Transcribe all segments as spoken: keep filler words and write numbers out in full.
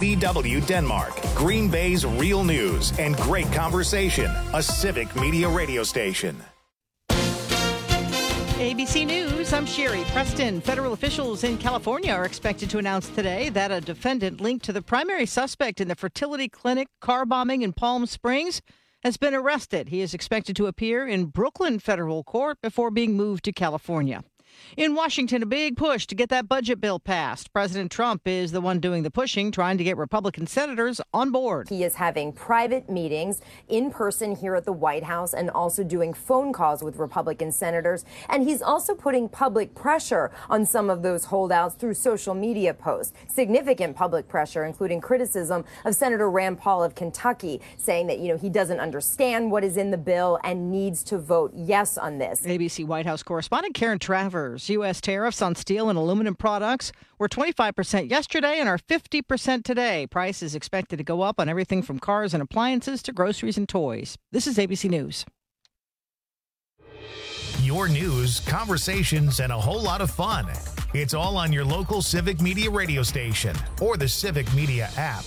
D W Denmark, Green Bay's real news and great conversation, a Civic Media radio station. A B C News, I'm Sherry Preston. Federal officials in California are expected to announce today that a defendant linked to the primary suspect in the fertility clinic car bombing in Palm Springs has been arrested. He is expected to appear in Brooklyn federal court before being moved to California. In Washington, a big push to get that budget bill passed. President Trump is the one doing the pushing, trying to get Republican senators on board. He is having private meetings in person here at the White House and also doing phone calls with Republican senators. And he's also putting public pressure on some of those holdouts through social media posts. Significant public pressure, including criticism of Senator Rand Paul of Kentucky, saying that, you know, he doesn't understand what is in the bill and needs to vote yes on this. A B C White House correspondent Karen Travers. U S tariffs on steel and aluminum products were twenty-five percent yesterday and are fifty percent today. Price is expected to go up on everything from cars and appliances to groceries and toys. This is A B C News. Your news, conversations, and a whole lot of fun. It's all on your local Civic Media radio station or the Civic Media app.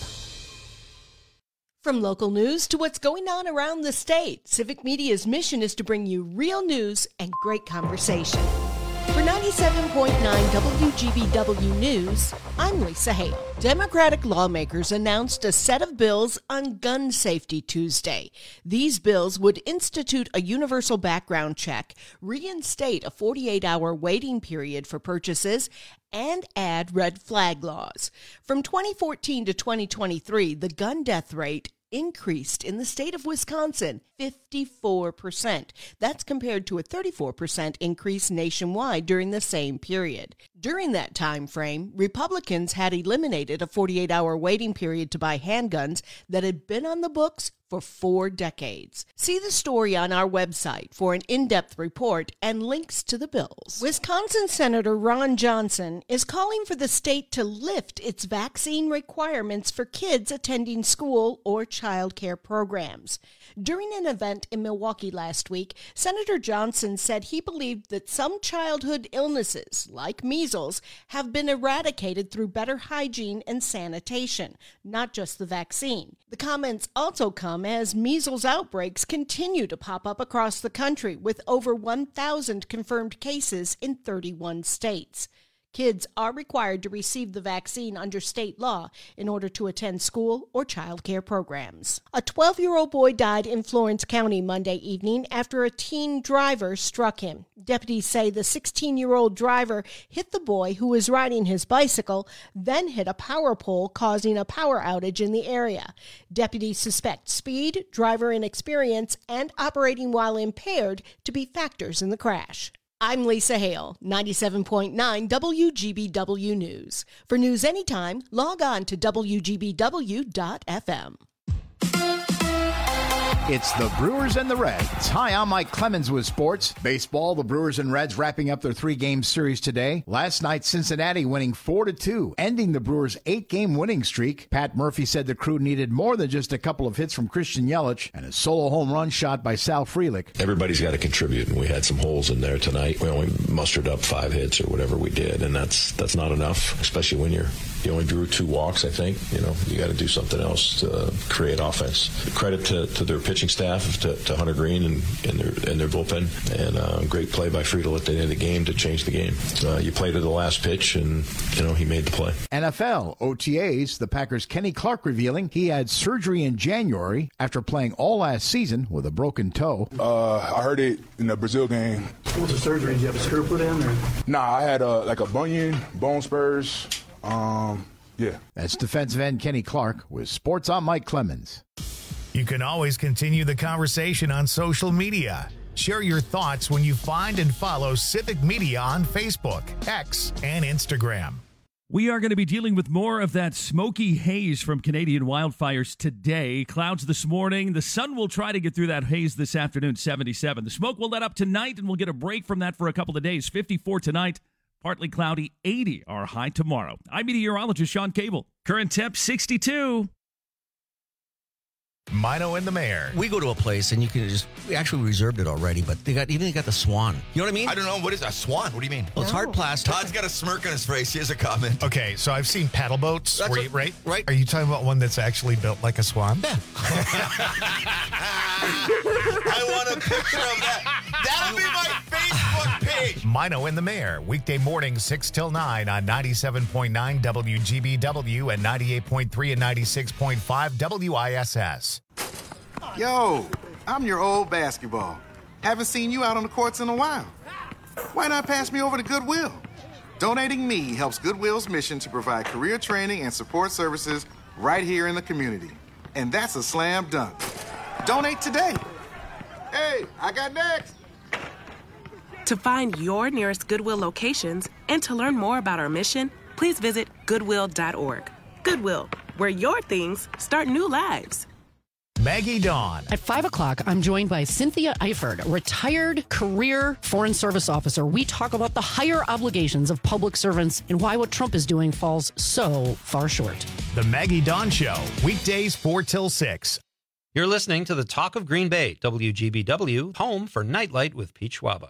From local news to what's going on around the state, Civic Media's mission is to bring you real news and great conversation. For ninety-seven point nine W G B W News, I'm Lisa Hale. Democratic lawmakers announced a set of bills on gun safety Tuesday. These bills would institute a universal background check, reinstate a forty-eight hour waiting period for purchases, and add red flag laws. From twenty fourteen to twenty twenty-three, the gun death rate increased in the state of Wisconsin fifty-four percent. That's compared to a thirty-four percent increase nationwide during the same period. During that time frame, Republicans had eliminated a forty-eight hour waiting period to buy handguns that had been on the books for four decades. See the story on our website for an in-depth report and links to the bills. Wisconsin Senator Ron Johnson is calling for the state to lift its vaccine requirements for kids attending school or child care programs. During an event in Milwaukee last week, Senator Johnson said he believed that some childhood illnesses, like measles, have been eradicated through better hygiene and sanitation, not just the vaccine. The comments also come as measles outbreaks continue to pop up across the country, with over one thousand confirmed cases in thirty-one states. Kids are required to receive the vaccine under state law in order to attend school or child care programs. A twelve-year-old boy died in Florence County Monday evening after a teen driver struck him. Deputies say the sixteen-year-old driver hit the boy who was riding his bicycle, then hit a power pole, causing a power outage in the area. Deputies suspect speed, driver inexperience, and operating while impaired to be factors in the crash. I'm Lisa Hale, ninety-seven point nine W G B W News. For news anytime, log on to W G B W dot F M. It's the Brewers and the Reds. Hi, I'm Mike Clemens with sports. Baseball, the Brewers and Reds wrapping up their three-game series today. Last night, Cincinnati winning four to two, ending the Brewers' eight-game winning streak. Pat Murphy said the crew needed more than just a couple of hits from Christian Yelich and a solo home run shot by Sal Frelick. Everybody's got to contribute, and we had some holes in there tonight. We only mustered up five hits or whatever we did, and that's that's not enough, especially when you're you only drew two walks, I think. You know, you got to do something else to create offense. Credit to, to their pitching staff, to, to Hunter Green and, and, their, and their bullpen, and uh, great play by Friedel at the end of the game to change the game. Uh, you play to the last pitch, and, you know, he made the play. N F L, O T As, the Packers' Kenny Clark revealing he had surgery in January after playing all last season with a broken toe. Uh, I heard it in the Brazil game. What was the surgery? Did you have a screw put in? Or? Nah, I had uh, like a bunion, bone spurs. Um, yeah. That's defensive end Kenny Clark with Sports. I'm Mike Clemens. You can always continue the conversation on social media. Share your thoughts when you find and follow Civic Media on Facebook, X, and Instagram. We are going to be dealing with more of that smoky haze from Canadian wildfires today. Clouds this morning. The sun will try to get through that haze this afternoon, seventy-seven. The smoke will let up tonight, and we'll get a break from that for a couple of days. fifty-four tonight. Partly cloudy, eighty our high tomorrow. I'm meteorologist Sean Cable. Current temp sixty-two. Mino and the Mayor. We go to a place and you can just, we actually reserved it already, but they got, even they got the Swan. You know what I mean? I don't know. What is a swan? What do you mean? Well, it's hard plastic. Todd's got a smirk on his face. He has a comment. Okay, so I've seen paddle boats, That's where a- you, right? right. Are you talking about one that's actually built like a swan? Yeah. I want a picture of that. That'll be my Facebook page. Mino and the Mayor, weekday mornings six till nine on ninety-seven point nine W G B W and ninety-eight point three and ninety-six point five W I S S. Yo, I'm your old basketball. Haven't seen you out on the courts in a while. Why not pass me over to Goodwill? Donating me helps Goodwill's mission to provide career training and support services right here in the community. And that's a slam dunk. Donate today. Hey, I got next. To find your nearest Goodwill locations and to learn more about our mission, please visit goodwill dot org. Goodwill, where your things start new lives. Maggie Dawn. At five o'clock, I'm joined by Cynthia Eifert, a retired career Foreign Service officer. We talk about the higher obligations of public servants and why what Trump is doing falls so far short. The Maggie Dawn Show, weekdays four till six. You're listening to the Talk of Green Bay, W G B W, home for Nightlight with Pete Schwaba.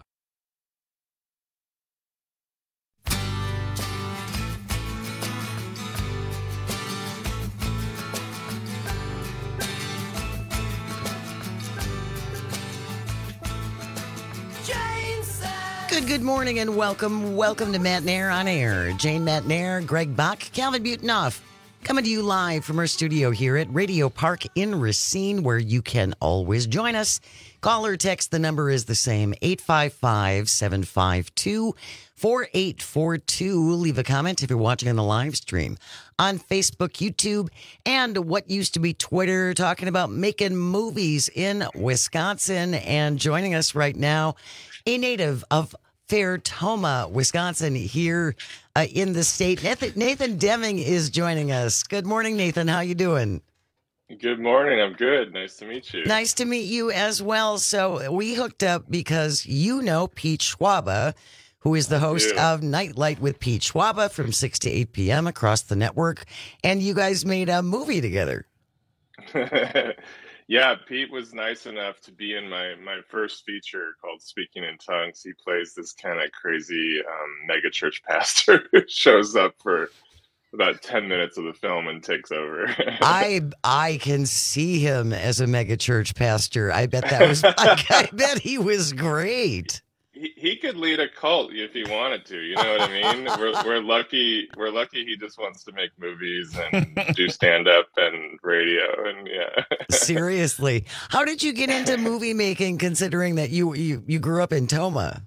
Good, good morning and welcome. Welcome to Matt Nair on Air. Jane Matt Nair, Greg Bach, Calvin Butenoff, coming to you live from our studio here at Radio Park in Racine, where you can always join us. Call or text, the number is the same, eight five five, seven five two, four eight four two. Leave a comment if you're watching on the live stream on Facebook, YouTube, and what used to be Twitter, talking about making movies in Wisconsin. And joining us right now, a native of Fair Toma, Wisconsin, here uh, in the state. Nathan, Nathan Deming is joining us. Good morning, Nathan. How you doing? Good morning. I'm good. Nice to meet you. Nice to meet you as well. So we hooked up because you know Pete Schwaba, who is the host of Nightlight with Pete Schwaba from six to eight p.m. across the network. And you guys made a movie together. Yeah, Pete was nice enough to be in my, my first feature called Speaking in Tongues. He plays this kind of crazy um, megachurch pastor who shows up for about ten minutes of the film and takes over. I I can see him as a megachurch pastor. I bet that was, I, I bet he was great. He, he could lead a cult if he wanted to. You know what I mean? we're we're lucky. We're lucky. He just wants to make movies and do stand up and radio and yeah. Seriously, how did you get into movie making? Considering that you you you grew up in Toma.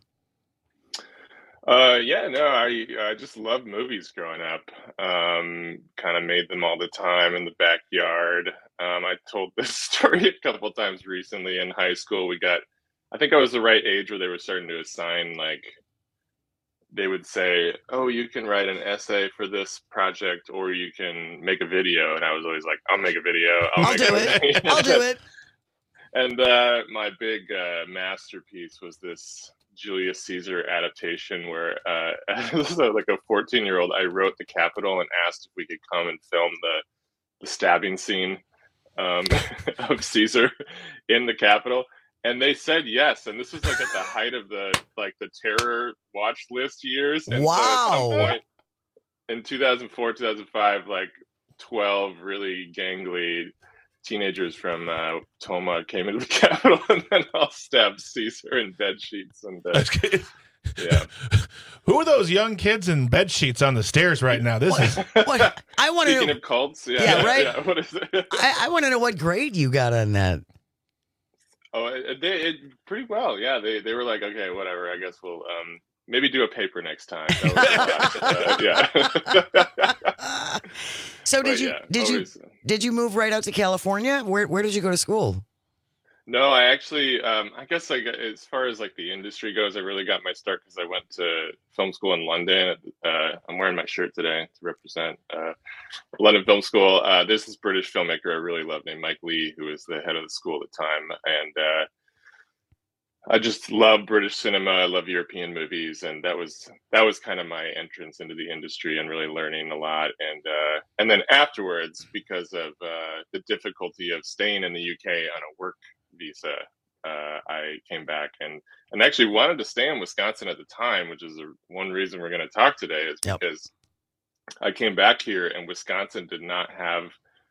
Uh, yeah, no, I I just loved movies growing up. Um, kind of made them all the time in the backyard. Um, I told this story a couple times recently in high school. We got. I think I was the right age where they were starting to assign, like, they would say, oh, you can write an essay for this project or you can make a video. And I was always like, I'll make a video. I'll, I'll make do it. I'll do it. And uh, my big uh, masterpiece was this Julius Caesar adaptation where, uh, as like a fourteen-year-old, I wrote the Capitol and asked if we could come and film the, the stabbing scene um, of Caesar in the Capitol. And they said yes, and this was like at the height of the like the terror watch list years. And wow! So at some point in two thousand four, two thousand five, like twelve really gangly teenagers from uh, Toma came into the Capitol and then all stabbed Caesar in bed sheets. And uh, yeah, who are those young kids in bed sheets on the stairs right now? This is what I want to. Speaking know, of cults, yeah, yeah right. Yeah, what is it? I, I want to know what grade you got on that. Oh, it, they it, pretty well. Yeah, they they were like, okay, whatever. I guess we'll um, maybe do a paper next time. That was, uh, yeah. So did but, you yeah, did always, you did you move right out to California? Where where did you go to school? No, I actually, um, I guess like as far as like the industry goes, I really got my start because I went to film school in London. Uh, I'm wearing my shirt today to represent uh, London Film School. Uh, this is British filmmaker I really love named Mike Lee, who was the head of the school at the time. And I just love British cinema. I love European movies, and that was that was kind of my entrance into the industry and really learning a lot. And uh, and then afterwards, because of uh, the difficulty of staying in the U K on a work visa, uh, I came back and and actually wanted to stay in Wisconsin at the time, which is a, one reason we're going to talk today, is Yep. because I came back here and Wisconsin did not have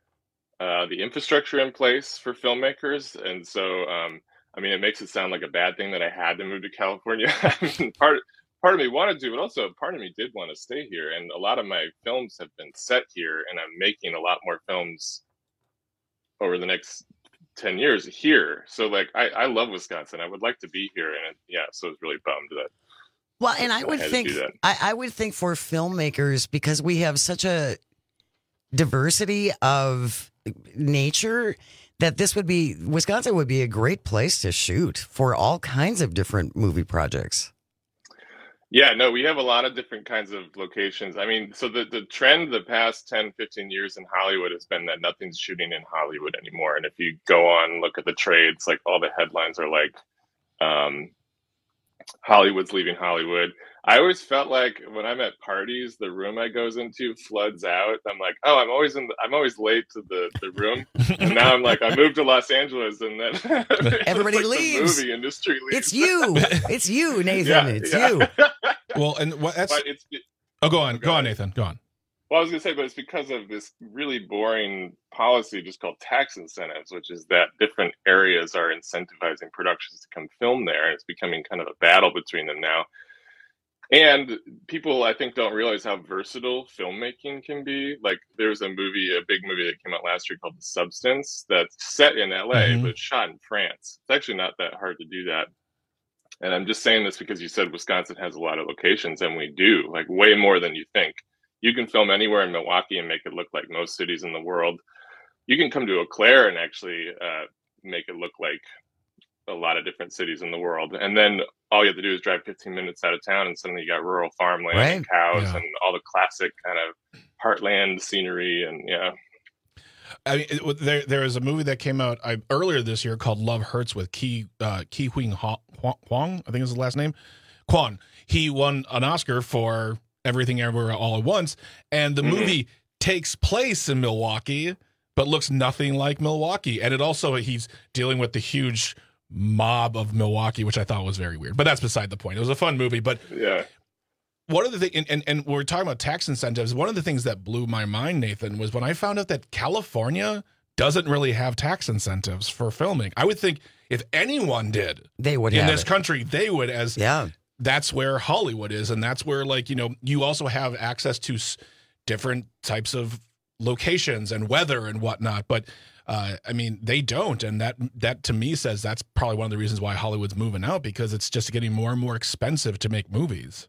uh, the infrastructure in place for filmmakers, and so. Um, I mean, it makes it sound like a bad thing that I had to move to California. I mean, part part of me wanted to, but also part of me did want to stay here. And a lot of my films have been set here, and I'm making a lot more films over the next ten years here. So, like, I, I love Wisconsin. I would like to be here, and it, yeah, so I was really bummed that. Well, and I I would had to think do that. I, I would think for filmmakers, because we have such a diversity of nature, that this would be Wisconsin would be a great place to shoot for all kinds of different movie projects. Yeah, no, we have a lot of different kinds of locations. I mean, so the, the trend the past ten, fifteen years in Hollywood has been that nothing's shooting in Hollywood anymore. And if you go on, look at the trades, like all the headlines are like, um, Hollywood's leaving Hollywood. I always felt like when I'm at parties, the room I goes into floods out. I'm like, oh, I'm always in. The, I'm always late to the, the room, and now I'm like, I moved to Los Angeles, and then Everybody like leaves. The movie industry leaves. It's you. It's you, Nathan. Yeah, it's yeah. you. Well, and what that's. But it's, it, Oh, go on, go on, Nathan. Go on. Well, I was going to say, but it's because of this really boring policy just called tax incentives, which is that different areas are incentivizing productions to come film there. And it's becoming kind of a battle between them now. And people, I think, don't realize how versatile filmmaking can be. Like, there's a movie, a big movie that came out last year called The Substance that's set in L A, Mhm. but it's shot in France. It's actually not that hard to do that. And I'm just saying this because you said Wisconsin has a lot of locations, and we do, like, way more than you think. You can film anywhere in Milwaukee and make it look like most cities in the world. You can come to Eau Claire and actually uh, make it look like a lot of different cities in the world. And then all you have to do is drive fifteen minutes out of town, and suddenly you got rural farmland Right. and cows Yeah. and all the classic kind of heartland scenery. And yeah. I mean, it, there there is a movie that came out I, earlier this year called Love Hurts with Ki uh, Ki Huang Huang, I think is his last name, Kwan. He won an Oscar for Everything Everywhere All at Once, and the Mhm. movie takes place in Milwaukee, but looks nothing like Milwaukee. And it also he's dealing with the huge mob of Milwaukee, which I thought was very weird. But that's beside the point. It was a fun movie, but Yeah. one of the things, and, and, and we're talking about tax incentives, one of the things that blew my mind, Nathan, was when I found out that California doesn't really have tax incentives for filming. I would think if anyone did They would in have this it. country, they would, as Yeah. that's where Hollywood is. And that's where, like, you know, you also have access to s- different types of locations and weather and whatnot. But uh, I mean, they don't. And that, that to me says that's probably one of the reasons why Hollywood's moving out, because it's just getting more and more expensive to make movies.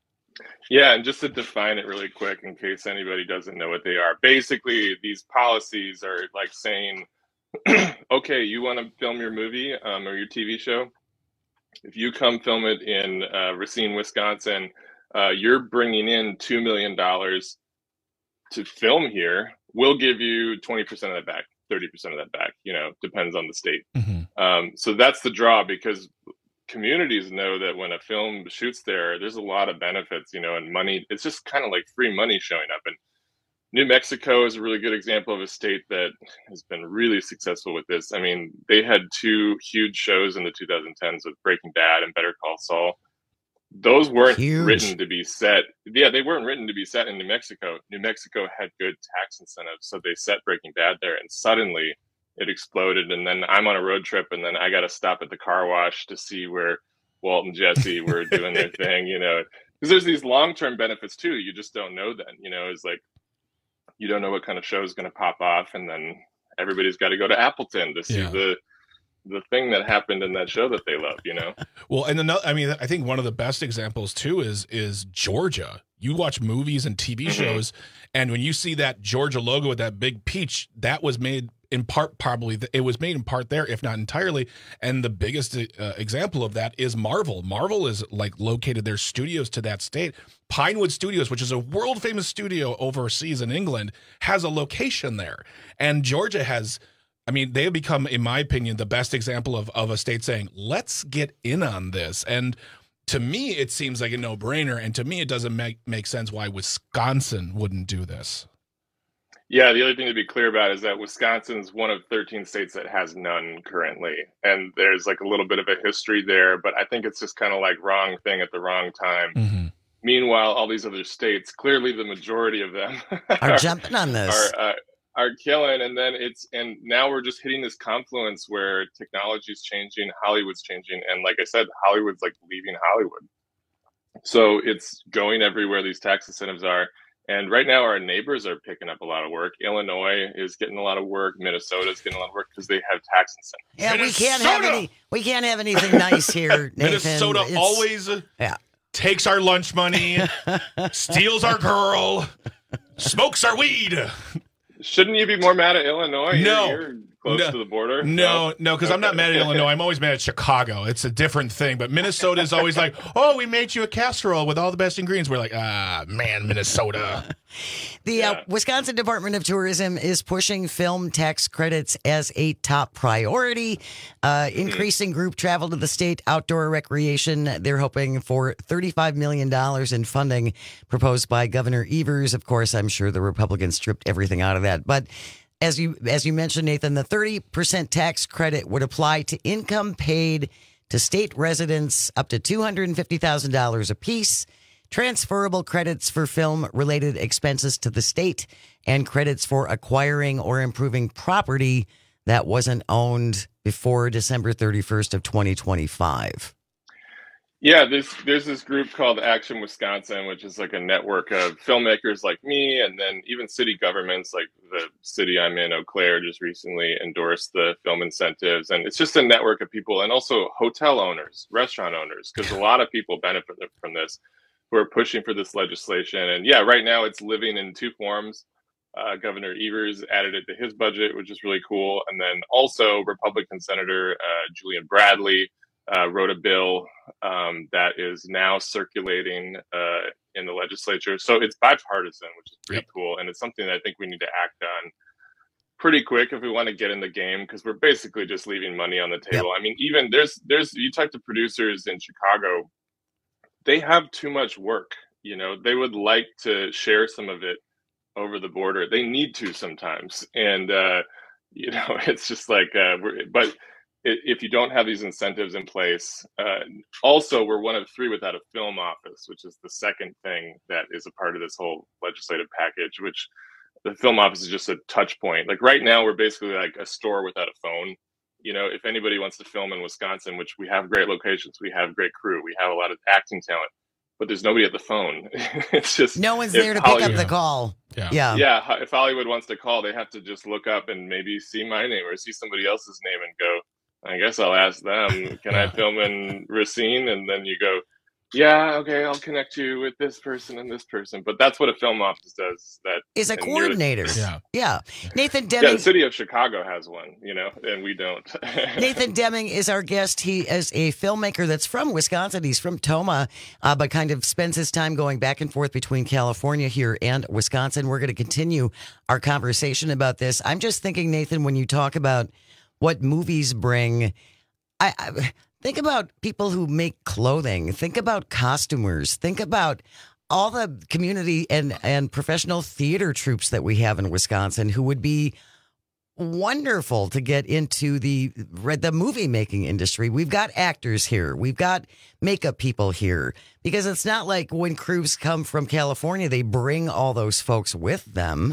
Yeah, and just to define it really quick in case anybody doesn't know what they are. Basically, these policies are like saying, okay, you want to film your movie um, or your T V show? If you come film it in uh, Racine, Wisconsin, uh, you're bringing in two million dollars to film here. We'll give you twenty percent of that back, thirty percent of that back, you know, depends on the state. Mm-hmm. Um, so that's the draw, because communities know that when a film shoots there, there's a lot of benefits, you know, and money. It's just kind of like free money showing up. And New Mexico is a really good example of a state that has been really successful with this. I mean, they had two huge shows in the two thousand tens with Breaking Bad and Better Call Saul. Those weren't Huge. written to be set. Yeah, they weren't written to be set in New Mexico. New Mexico had good tax incentives, so they set Breaking Bad there, and suddenly it exploded. And then I'm on a road trip, and then I got to stop at the car wash to see where Walt and Jesse were doing their thing, you know, because there's these long-term benefits too. You just don't know then, you know, it's like, you don't know what kind of show is going to pop off. And then everybody's got to go to Appleton to see Yeah. the, the thing that happened in that show that they love, you know? Well, and another, I mean, I think one of the best examples too is is Georgia. You watch movies and T V Mhm. shows, and when you see that Georgia logo with that big peach, that was made in part, probably it was made in part there, if not entirely. And the biggest uh, example of that is Marvel. Marvel is like located their studios to that state. Pinewood Studios, which is a world famous studio overseas in England, has a location there, and Georgia has I mean, they have become, in my opinion, the best example of, of a state saying, let's get in on this. And to me, it seems like a no-brainer. And to me, it doesn't make, make sense why Wisconsin wouldn't do this. Yeah, the other thing to be clear about is that Wisconsin's one of thirteen states that has none currently. And there's like a little bit of a history there, but I think it's just kind of like wrong thing at the wrong time. Mm-hmm. Meanwhile, all these other states, clearly the majority of them are, are jumping on this. Are, uh, are killing. And then it's, and now we're just hitting this confluence where technology is changing, Hollywood's changing. And like I said, Hollywood's like leaving Hollywood. So it's going everywhere these tax incentives are. And right now our neighbors are picking up a lot of work. Illinois is getting a lot of work. Minnesota is getting a lot of work because they have tax incentives. Yeah, Minnesota! we can't have any, we can't have anything nice here, Nathan. Minnesota It's, always yeah. takes our lunch money, steals our girl, smokes our weed. Shouldn't you be more mad at Illinois? No. You're, you're close no. to the border. No, no, because okay. I'm not mad at Illinois. I'm always mad at Chicago. It's a different thing. But Minnesota is always like, oh, we made you a casserole with all the best ingredients. We're like, ah, man, Minnesota. The yeah. uh, Wisconsin Department of Tourism is pushing film tax credits as a top priority, uh, mm-hmm. increasing group travel to the state, outdoor recreation. They're hoping for thirty-five million dollars in funding proposed by Governor Evers. Of course, I'm sure the Republicans stripped everything out of that. But as you as you mentioned, Nathan, the thirty percent tax credit would apply to income paid to state residents up to two hundred fifty thousand dollars apiece. Transferable credits for film-related expenses to the state and credits for acquiring or improving property that wasn't owned before December thirty-first of twenty twenty-five. Yeah, there's there's this group called Action Wisconsin, which is like a network of filmmakers like me, and then even city governments, like the city I'm in, Eau Claire, just recently endorsed the film incentives. And it's just a network of people, and also hotel owners, restaurant owners, because a lot of people benefit from this, who are pushing for this legislation. And yeah, right now it's living in two forms. Uh, Governor Evers added it to his budget, which is really cool. And then also Republican Senator uh, Julian Bradley uh, wrote a bill um, that is now circulating uh, in the legislature. So it's bipartisan, which is pretty yep. cool. And it's something that I think we need to act on pretty quick if we want to get in the game, because we're basically just leaving money on the table. Yep. I mean, even there's, there's, you talk to producers in Chicago, they have too much work. You know, they would like to share some of it over the border. They need to sometimes. And, uh, you know, it's just like, uh, we're, but if you don't have these incentives in place, uh, also we're one of three without a film office, which is the second thing that is a part of this whole legislative package, which the film office is just a touch point. Like right now, we're basically like a store without a phone. You know, if anybody wants to film in Wisconsin, which we have great locations, we have great crew, we have a lot of acting talent, but there's nobody at the phone. It's just no one's there to pick up the call. Yeah. yeah, yeah. If Hollywood wants to call, they have to just look up and maybe see my name or see somebody else's name and go, I guess I'll ask them, can I film in Racine? And then you go, yeah, okay, I'll connect you with this person and this person. But that's what a film office does. That is a coordinator. Yeah. yeah. Nathan Deming. Yeah, the city of Chicago has one, you know, and we don't. Nathan Deming is our guest. He is a filmmaker that's from Wisconsin. He's from Toma, uh, but kind of spends his time going back and forth between California here and Wisconsin. We're going to continue our conversation about this. I'm just thinking, Nathan, when you talk about what movies bring, I, I think about people who make clothing. Think about costumers. Think about all the community and, and professional theater troupes that we have in Wisconsin who would be wonderful to get into the the movie making industry. We've got actors here. We've got makeup people here, because it's not like when crews come from California, they bring all those folks with them.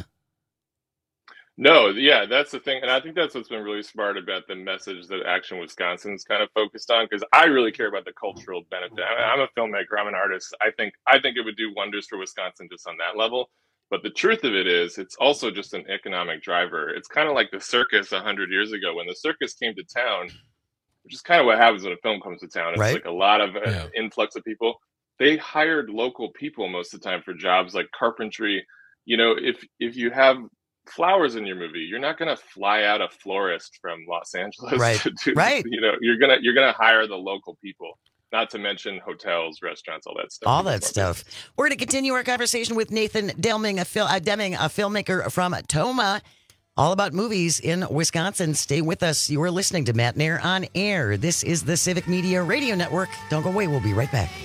No, yeah, that's the thing. And I think that's what's been really smart about the message that Action Wisconsin's kind of focused on, because I really care about the cultural benefit. I'm a filmmaker, I'm an artist. I think I think it would do wonders for Wisconsin just on that level. But the truth of it is, it's also just an economic driver. It's kind of like the circus one hundred years ago. When the circus came to town, which is kind of what happens when a film comes to town. It's right. like a lot of uh, Yeah. influx of people. They hired local people most of the time for jobs like carpentry. You know, if if you have flowers in your movie, you're not going to fly out a florist from Los Angeles Right. to do, Right. you know, you're going to you're going to hire the local people, not to mention hotels, restaurants, all that stuff. All that stuff. We're going to continue our conversation with Nathan Deming, a, fil- uh, Deming, a filmmaker from Toma. All about movies in Wisconsin. Stay with us. You are listening to Matt Nair on Air. This is the Civic Media Radio Network. Don't go away. We'll be right back.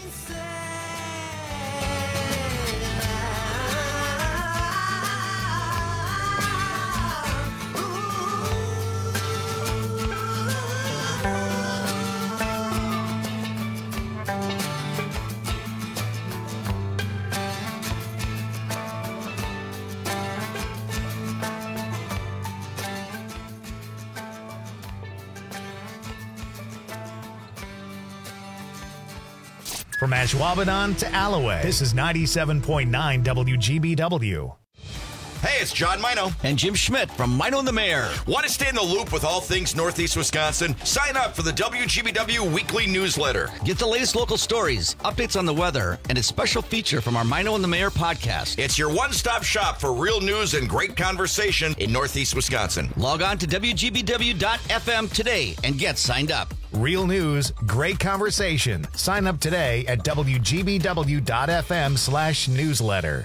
From Ashwaubenon to Alloway, this is ninety-seven point nine W G B W. Hey, it's John Mino. And Jim Schmidt from Mino and the Mayor. Want to stay in the loop with all things Northeast Wisconsin? Sign up for the W G B W weekly newsletter. Get the latest local stories, updates on the weather, and a special feature from our Mino and the Mayor podcast. It's your one-stop shop for real news and great conversation in Northeast Wisconsin. Log on to W G B W dot F M today and get signed up. Real news, great conversation. Sign up today at W G B W dot F M slash newsletter.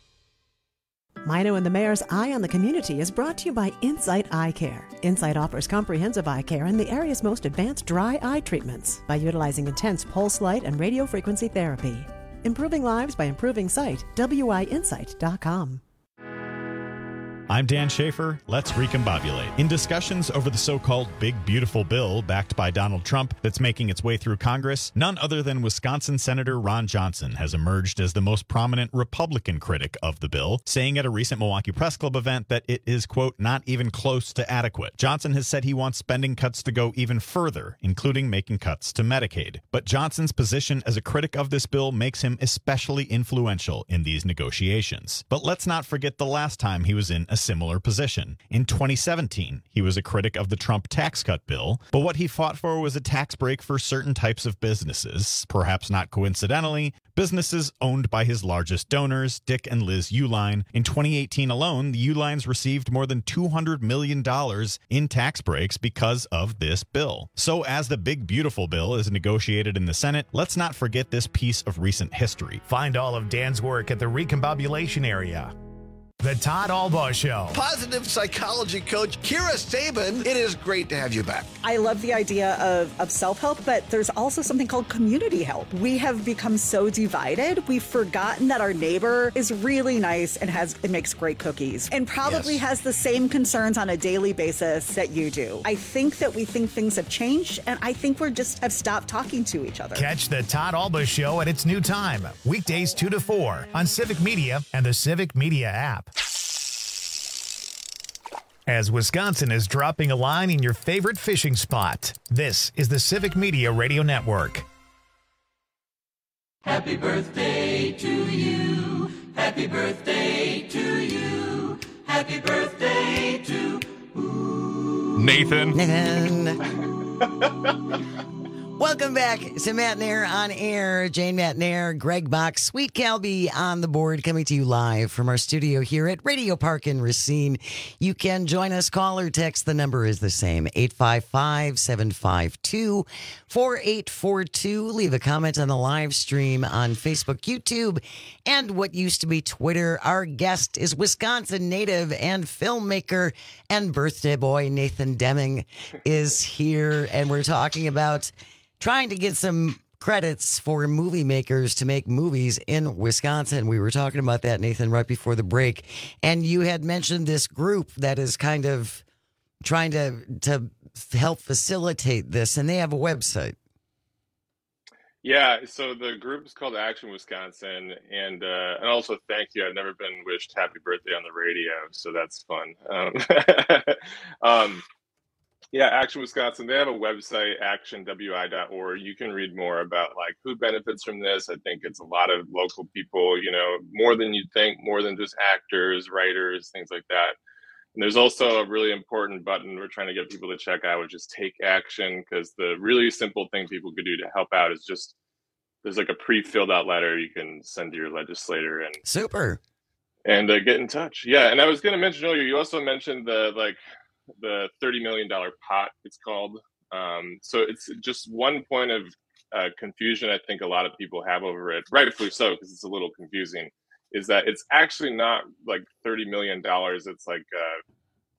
Mino and the Mayor's Eye on the Community is brought to you by Insight Eye Care. Insight offers comprehensive eye care and the area's most advanced dry eye treatments by utilizing intense pulse light and radio frequency therapy. Improving lives by improving sight. W I insight dot com. I'm Dan Schaefer. Let's recombobulate. In discussions over the so-called Big Beautiful Bill backed by Donald Trump that's making its way through Congress, none other than Wisconsin Senator Ron Johnson has emerged as the most prominent Republican critic of the bill, saying at a recent Milwaukee Press Club event that it is, quote, not even close to adequate. Johnson has said he wants spending cuts to go even further, including making cuts to Medicaid. But Johnson's position as a critic of this bill makes him especially influential in these negotiations. But let's not forget the last time he was in a similar position. In twenty seventeen, he was a critic of the Trump tax cut bill, but what he fought for was a tax break for certain types of businesses. Perhaps not coincidentally, businesses owned by his largest donors, Dick and Liz Uihlein. In twenty eighteen alone, the Uihleins received more than two hundred million dollars in tax breaks because of this bill. So as the Big Beautiful Bill is negotiated in the Senate, let's not forget this piece of recent history. Find all of Dan's work at the Recombobulation area. The Todd Albaugh Show. Positive psychology coach Kira Sabin, it is great to have you back. I love the idea of, of self-help, but there's also something called community help. We have become so divided, we've forgotten that our neighbor is really nice and has and makes great cookies and probably yes. has the same concerns on a daily basis that you do. I think that we think things have changed, and I think we're just have stopped talking to each other. Catch the Todd Albaugh Show at its new time, weekdays two to four on Civic Media and the Civic Media app. As Wisconsin is dropping a line in your favorite fishing spot, this is the Civic Media Radio Network. Happy birthday to you. Happy birthday to you. Happy birthday to ooh. Nathan. Nathan. Welcome back to Matt Nair on Air. Jane Matt Nair, Greg Bach, Sweet Calby on the board, coming to you live from our studio here at Radio Park in Racine. You can join us, call or text. The number is the same, eight five five, seven five two, four eight four two. Leave a comment on the live stream on Facebook, YouTube, and what used to be Twitter. Our guest is Wisconsin native and filmmaker and birthday boy Nathan Deming is here, and we're talking about trying to get some credits for movie makers to make movies in Wisconsin. We were talking about that, Nathan, right before the break. And you had mentioned this group that is kind of trying to to help facilitate this, and they have a website. Yeah, so the group is called Action Wisconsin, and uh, and also thank you. I've never been wished happy birthday on the radio, so that's fun. Um, um, Yeah, Action Wisconsin, they have a website, action w i dot org. You can read more about like who benefits from this. I think it's a lot of local people, you know, more than you'd think, more than just actors, writers, things like that. And there's also a really important button we're trying to get people to check out, which is Take Action, because the really simple thing people could do to help out is just, there's like a pre-filled out letter you can send to your legislator. And super. And uh, get in touch. Yeah, and I was going to mention earlier, you also mentioned the like, the thirty million dollars pot, it's called. Um, so it's just one point of uh, confusion I think a lot of people have over it, rightfully so, because it's a little confusing, is that it's actually not like thirty million dollars. It's like uh,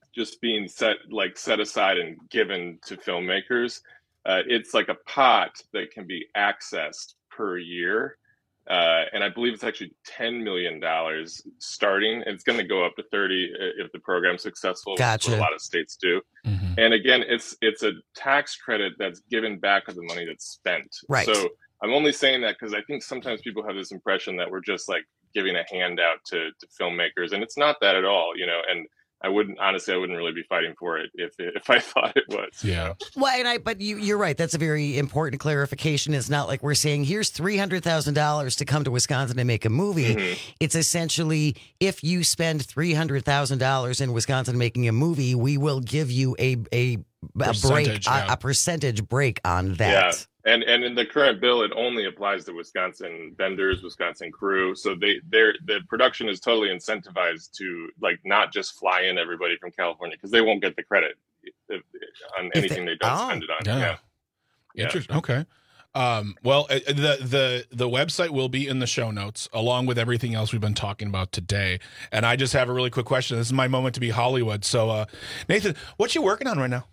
just being set like set aside and given to filmmakers. Uh, it's like a pot that can be accessed per year. Uh, and I believe it's actually ten million dollars starting. It's going to go up to thirty if the program's successful, Gotcha. which a lot of states do. Mm-hmm. And again, it's it's a tax credit that's given back of the money that's spent. Right. So I'm only saying that because I think sometimes people have this impression that we're just like giving a handout to, to filmmakers, and it's not that at all, you know. And I wouldn't, honestly, I wouldn't really be fighting for it if if I thought it was. Yeah. Well, and I, but you, you're right. That's a very important clarification. It's not like we're saying, here's three hundred thousand dollars to come to Wisconsin and make a movie. Mm-hmm. It's essentially, if you spend three hundred thousand dollars in Wisconsin making a movie, we will give you a, a, a break, yeah. a, a percentage break on that. Yeah. And and in the current bill, it only applies to Wisconsin vendors, Wisconsin crew. So they they're the production is totally incentivized to like not just fly in everybody from California because they won't get the credit if, on anything they, they don't oh, spend it on. Yeah. Yeah. yeah. Interesting. Okay. Um, well, uh, the the the website will be in the show notes along with everything else we've been talking about today. And I just have a really quick question. This is my moment to be Hollywood. So, uh, Nathan, what you working on right now?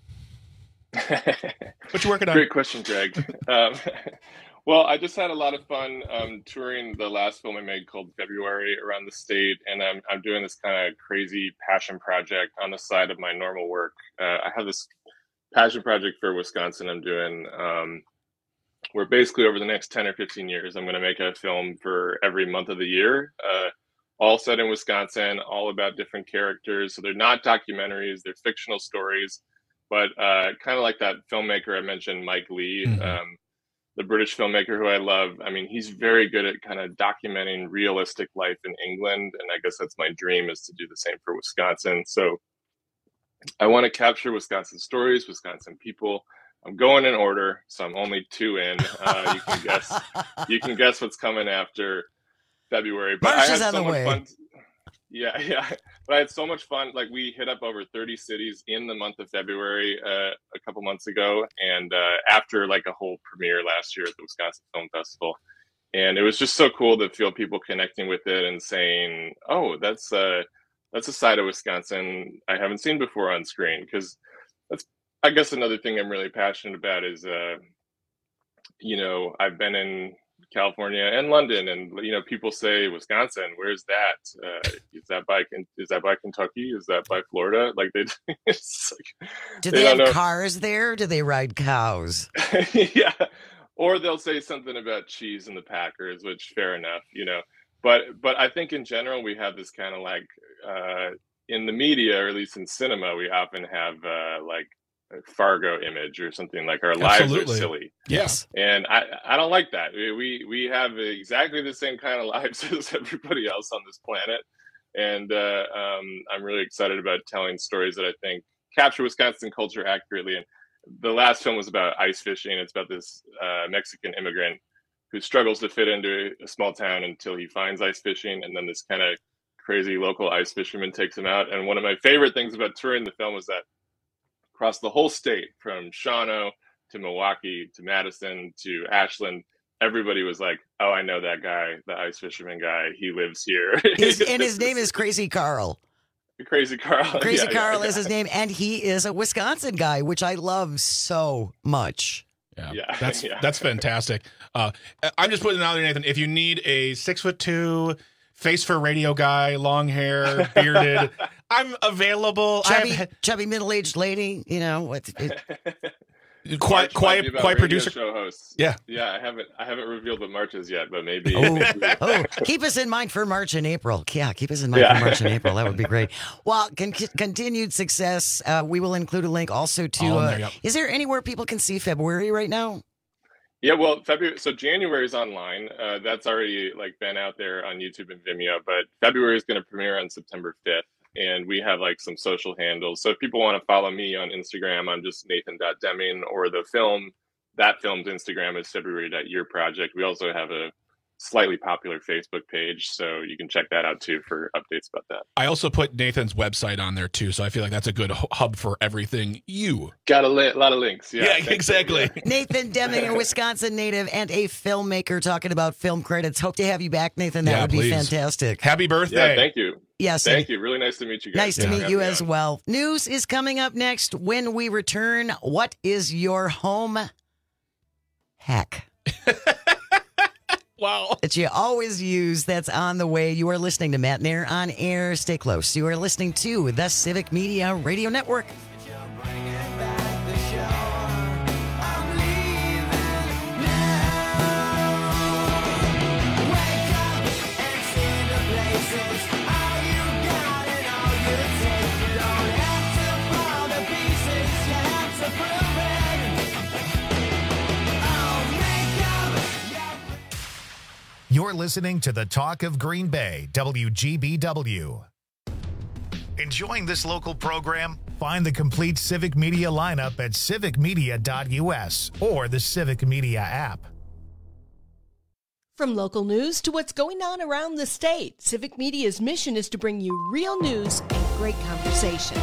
What you working on? Great question, Greg. um, well, I just had a lot of fun um, touring the last film I made called February around the state, and I'm I'm doing this kind of crazy passion project on the side of my normal work. Uh, I have this passion project for Wisconsin I'm doing, um, where basically over the next ten or fifteen years, I'm going to make a film for every month of the year, uh, all set in Wisconsin, all about different characters. So they're not documentaries, they're fictional stories. But uh, kind of like that filmmaker I mentioned, Mike Lee, Mm-hmm. um, the British filmmaker who I love. I mean, he's very good at kind of documenting realistic life in England. And I guess that's my dream, is to do the same for Wisconsin. So I want to capture Wisconsin stories, Wisconsin people. I'm going in order, so I'm only two in. Uh, you can guess. You can guess what's coming after February. But March I is had on so the much way. fun. Yeah, yeah. But I had so much fun. Like, we hit up over thirty cities in the month of February uh, a couple months ago, and uh, after like a whole premiere last year at the Wisconsin Film Festival. And it was just so cool to feel people connecting with it and saying, "Oh, that's uh, that's a side of Wisconsin I haven't seen before on screen." Because that's, I guess, another thing I'm really passionate about is, uh, you know, I've been in California and London, and you know, people say Wisconsin, where's that? Uh, is that by is that by Kentucky? Is that by Florida? Like they, it's like, Do they they, don't have know. cars there? Do they ride cows? Yeah, or they'll say something about cheese and the Packers, which fair enough, you know. But but I think in general we have this kind of like uh, in the media, or at least in cinema, we often have uh, like a Fargo image or something, like our Absolutely. lives are silly. Yes. And I, I don't like that. We, we we have exactly the same kind of lives as everybody else on this planet. And uh, um, I'm really excited about telling stories that I think capture Wisconsin culture accurately. And the last film was about ice fishing. It's about this uh, Mexican immigrant who struggles to fit into a small town until he finds ice fishing. And then this kind of crazy local ice fisherman takes him out. And one of my favorite things about touring the film was that across the whole state, from Shawano to Milwaukee to Madison to Ashland, everybody was like, "Oh, I know that guy, the ice fisherman guy. He lives here." His, and his name is Crazy Carl. Crazy Carl. Crazy Yeah, Carl yeah, is his name, and he is a Wisconsin guy, which I love so much. Yeah, Yeah, that's yeah. that's fantastic. Uh, I'm just putting it out there, Nathan. If you need a six foot two, face for radio guy, long hair, bearded, I'm available. Chubby, I have chubby middle-aged lady, you know what? It, quiet, March might be quiet, about quiet radio producer. show hosts. Yeah. yeah. I haven't I haven't revealed what March is yet, but maybe. oh, oh, keep us in mind for March and April. Yeah, keep us in mind Yeah. for March and April. That would be great. Well, con- continued success. Uh, we will include a link also to. Oh, Uh, there you go. is there anywhere people can see February right now? Yeah, well, February. So January is online. Uh, that's already like been out there on YouTube and Vimeo. But February is going to premiere on September fifth, and we have like some social handles. So if people want to follow me on Instagram, I'm just Nathan Deming, or the film. That film's Instagram is February Year Project. We also have a slightly popular Facebook page, so you can check that out too for updates about that. I also put Nathan's website on there too, so I feel like that's a good hu- hub for everything you. Got a li- lot of links. Yeah, Yeah, thank you. exactly. Nathan Deming, a Wisconsin native and a filmmaker, talking about film credits. Hope to have you back, Nathan. That Yeah, would be please. fantastic. Happy birthday. Yeah, thank you. Yes. Thank you. Really nice to meet you guys. Nice to Yeah. meet you Yeah. as well. News is coming up next when we return. What is your home hack? Wow. That you always use that's on the way. You are listening to Matt Nair on air. Stay close. You are listening to the Civic Media Radio Network. You're listening to the Talk of Green Bay, W G B W. Enjoying this local program? Find the complete Civic Media lineup at civic media dot u s or the Civic Media app. From local news to what's going on around the state, Civic Media's mission is to bring you real news and great conversation.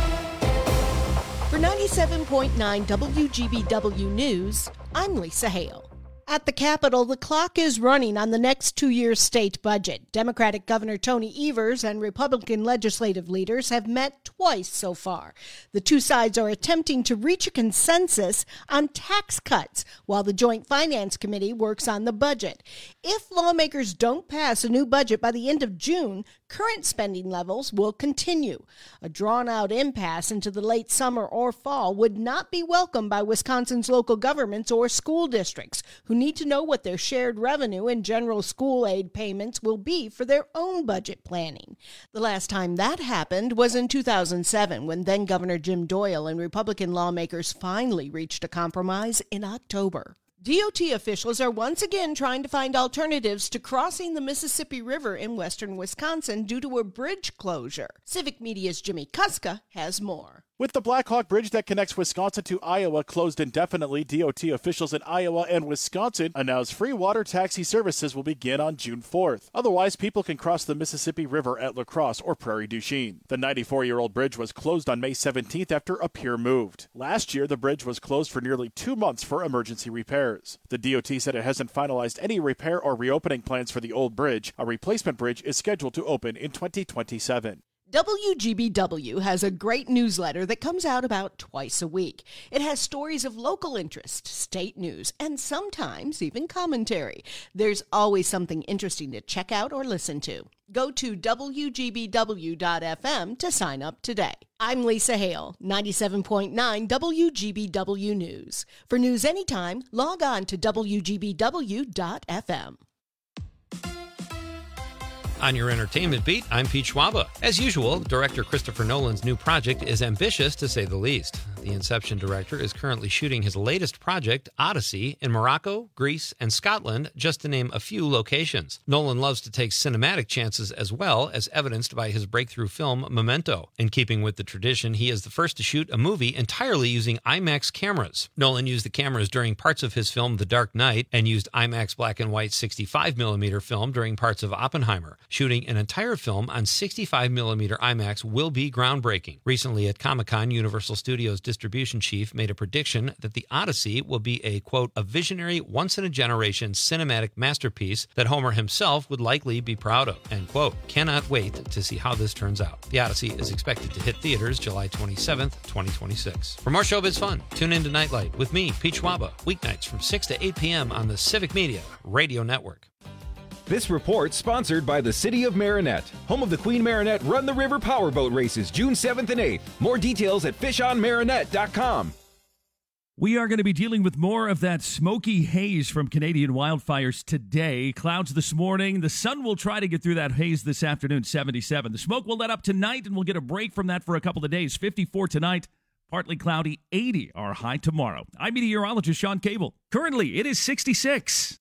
For ninety-seven point nine W G B W News, I'm Lisa Hale. At the Capitol, the clock is running on the next two-year state budget. Democratic Governor Tony Evers and Republican legislative leaders have met twice so far. The two sides are attempting to reach a consensus on tax cuts while the Joint Finance Committee works on the budget. If lawmakers don't pass a new budget by the end of June, current spending levels will continue. A drawn-out impasse into the late summer or fall would not be welcomed by Wisconsin's local governments or school districts, who need to know what their shared revenue and general school aid payments will be for their own budget planning. The last time that happened was in two thousand seven, when then-Governor Jim Doyle and Republican lawmakers finally reached a compromise in October. D O T officials are once again trying to find alternatives to crossing the Mississippi River in western Wisconsin due to a bridge closure. Civic Media's Jimmy Kuska has more. With the Blackhawk Bridge that connects Wisconsin to Iowa closed indefinitely, D O T officials in Iowa and Wisconsin announced free water taxi services will begin on June fourth. Otherwise, people can cross the Mississippi River at La Crosse or Prairie du Chien. The ninety-four-year-old bridge was closed on May seventeenth after a pier moved. Last year, the bridge was closed for nearly two months for emergency repairs. The D O T said it hasn't finalized any repair or reopening plans for the old bridge. A replacement bridge is scheduled to open in twenty twenty-seven. W G B W has a great newsletter that comes out about twice a week. It has stories of local interest, state news, and sometimes even commentary. There's always something interesting to check out or listen to. Go to W G B W dot F M to sign up today. I'm Lisa Hale, ninety-seven point nine W G B W News. For news anytime, log on to W G B W dot F M. On your entertainment beat, I'm Pete Schwaba. As usual, director Christopher Nolan's new project is ambitious, to say the least. The Inception director is currently shooting his latest project, Odyssey, in Morocco, Greece, and Scotland, just to name a few locations. Nolan loves to take cinematic chances as well, as evidenced by his breakthrough film, Memento. In keeping with the tradition, he is the first to shoot a movie entirely using IMAX cameras. Nolan used the cameras during parts of his film, The Dark Knight, and used IMAX black and white sixty-five millimeter film during parts of Oppenheimer. Shooting an entire film on sixty-five millimeter IMAX will be groundbreaking. Recently at Comic-Con, Universal Studios distribution chief made a prediction that the Odyssey will be a, quote, a visionary, once-in-a-generation cinematic masterpiece that Homer himself would likely be proud of, end quote. Cannot wait to see how this turns out. The Odyssey is expected to hit theaters July twenty-seventh, twenty twenty-six. For more showbiz fun, tune in to Nightlight with me, Pete Schwaba, weeknights from six to eight p.m. on the Civic Media Radio Network. This report sponsored by the City of Marinette, home of the Queen Marinette Run the River Powerboat Races, June seventh and eighth. More details at fish on marinette dot com. We are going to be dealing with more of that smoky haze from Canadian wildfires today. Clouds this morning. The sun will try to get through that haze this afternoon, seventy-seven. The smoke will let up tonight, and we'll get a break from that for a couple of days. fifty-four tonight, partly cloudy, eighty our high tomorrow. I'm meteorologist Sean Cable. Currently, it is sixty-six.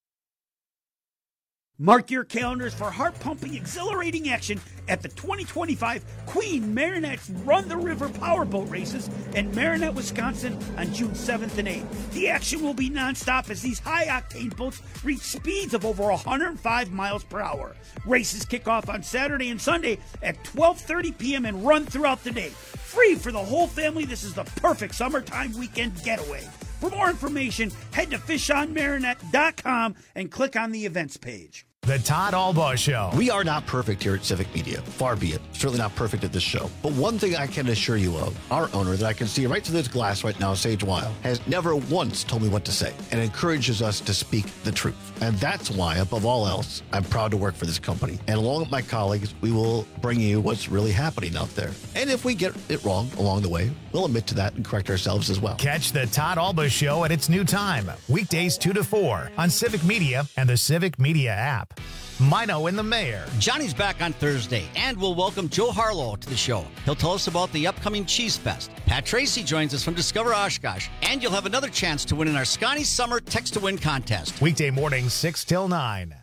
Mark your calendars for heart-pumping, exhilarating action at the twenty twenty-five Queen Marinette's Run the River Powerboat Races in Marinette, Wisconsin on June seventh and eighth. The action will be nonstop as these high-octane boats reach speeds of over one hundred five miles per hour. Races kick off on Saturday and Sunday at twelve thirty p.m. and run throughout the day. Free for the whole family, this is the perfect summertime weekend getaway. For more information, head to fish on marinette dot com and click on the events page. The Todd Albaugh Show. We are not perfect here at Civic Media. Far be it. Certainly not perfect at this show. But one thing I can assure you of, our owner that I can see right through this glass right now, Sage Weil, has never once told me what to say and encourages us to speak the truth. And that's why, above all else, I'm proud to work for this company. And along with my colleagues, we will bring you what's really happening out there. And if we get it wrong along the way, we'll admit to that and correct ourselves as well. Catch the Todd Albaugh Show at its new time, weekdays two to four on Civic Media and the Civic Media app. Mino and the Mayor. Johnny's back on Thursday, and we'll welcome Joe Harlow to the show. He'll tell us about the upcoming Cheese Fest. Pat Tracy joins us from Discover Oshkosh, and you'll have another chance to win in our Scotty Summer Text to Win contest. Weekday mornings, six till nine.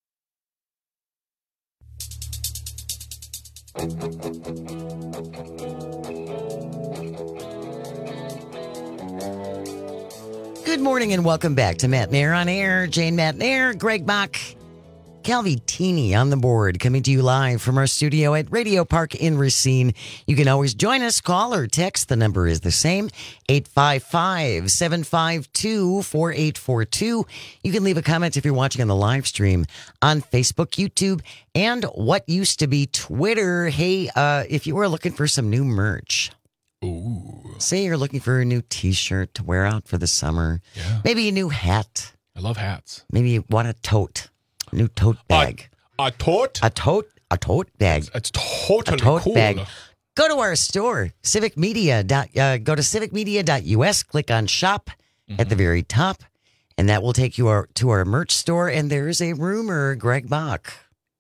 Good morning and welcome back to Matt Nair on Air. Jane Matt Nair, Greg Bach, Calvi on the board, coming to you live from our studio at Radio Park in Racine. You can always join us, call or text. The number is the same, eight five five, seven five two, four eight four two. You can leave a comment if you're watching on the live stream on Facebook, YouTube, and what used to be Twitter. Hey, uh, if you are looking for some new merch, Ooh. say you're looking for a new t-shirt to wear out for the summer, Yeah. maybe a new hat. I love hats. Maybe you want a tote. New tote bag. A, a tote? A tote? A tote bag. It's, it's totally a tote cool. bag. Go to our store, Civic Media. Dot, uh, go to civic media dot U S, click on shop mm-hmm. at the very top, and that will take you our, to our merch store. And there's a rumor, Greg Bach,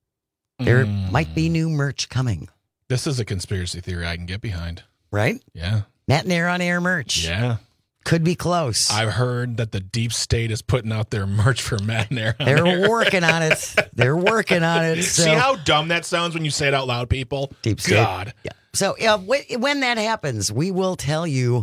there Mm. might be new merch coming. This is a conspiracy theory I can get behind. Right? Yeah. Matt Nair on Air merch. Yeah. Could be close. I've heard that the deep state is putting out their merch for Matt Nair. They're Air. working on it. They're working on it. So. See how dumb that sounds when you say it out loud, people? Deep state. God. Yeah. So uh, w- when that happens, we will tell you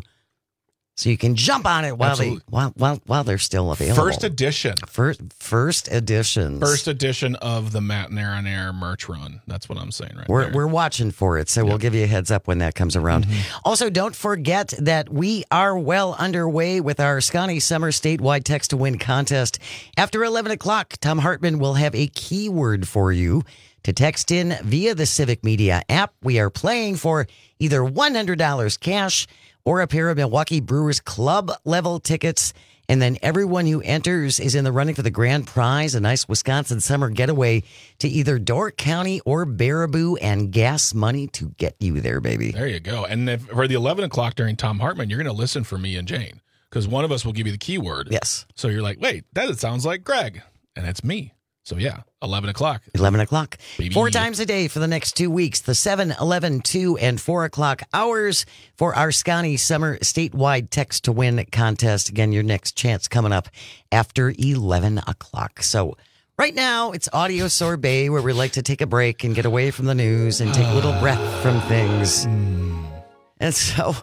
so you can jump on it while Absolutely. they while, while while they're still available. First edition. First first editions. First edition of the Matt Nair on Air merch run. That's what I'm saying right We're there. we're watching for it, so yep. we'll give you a heads up when that comes around. Mm-hmm. Also, don't forget that we are well underway with our Scotty Summer statewide text to win contest. After eleven o'clock, Tom Hartman will have a keyword for you to text in via the Civic Media app. We are playing for either one hundred dollars cash or a pair of Milwaukee Brewers club level tickets. And then everyone who enters is in the running for the grand prize, a nice Wisconsin summer getaway to either Door County or Baraboo, and gas money to get you there, baby. There you go. And if, for the eleven o'clock during Tom Hartman, you're going to listen for me and Jane, because one of us will give you the keyword. Yes. So you're like, wait, that sounds like Greg. And it's me. So yeah, eleven o'clock. eleven o'clock. Baby. Four times a day for the next two weeks, the seven, eleven, two, and four o'clock hours for our Scotty Summer statewide text to win contest. Again, your next chance coming up after eleven o'clock. So right now, it's Audio Sorbet, where we like to take a break and get away from the news and take a little breath from things. And so...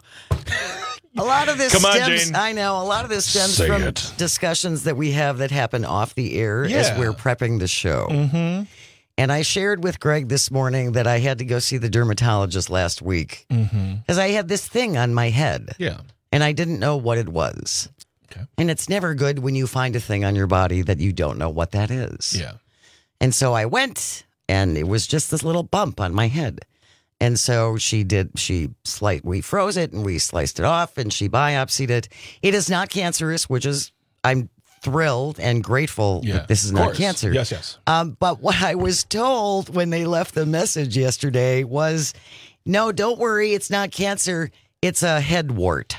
A lot of this Come on, stems, Jane. I know, a lot of this stems Say from it. discussions that we have that happen off the air Yeah. as we're prepping the show. Mm-hmm. And I shared with Greg this morning that I had to go see the dermatologist last week Mm-hmm. because I had this thing on my head. Yeah. And I didn't know what it was. Okay. And it's never good when you find a thing on your body that you don't know what that is. Yeah. And so I went, and it was just this little bump on my head. And so she did, she slight, we froze it and we sliced it off and she biopsied it. It is not cancerous, which is, I'm thrilled and grateful Yeah. that this is Of not course. cancer. Yes, yes. Um, but what I was told when they left the message yesterday was, no, don't worry, it's not cancer. It's a head wart.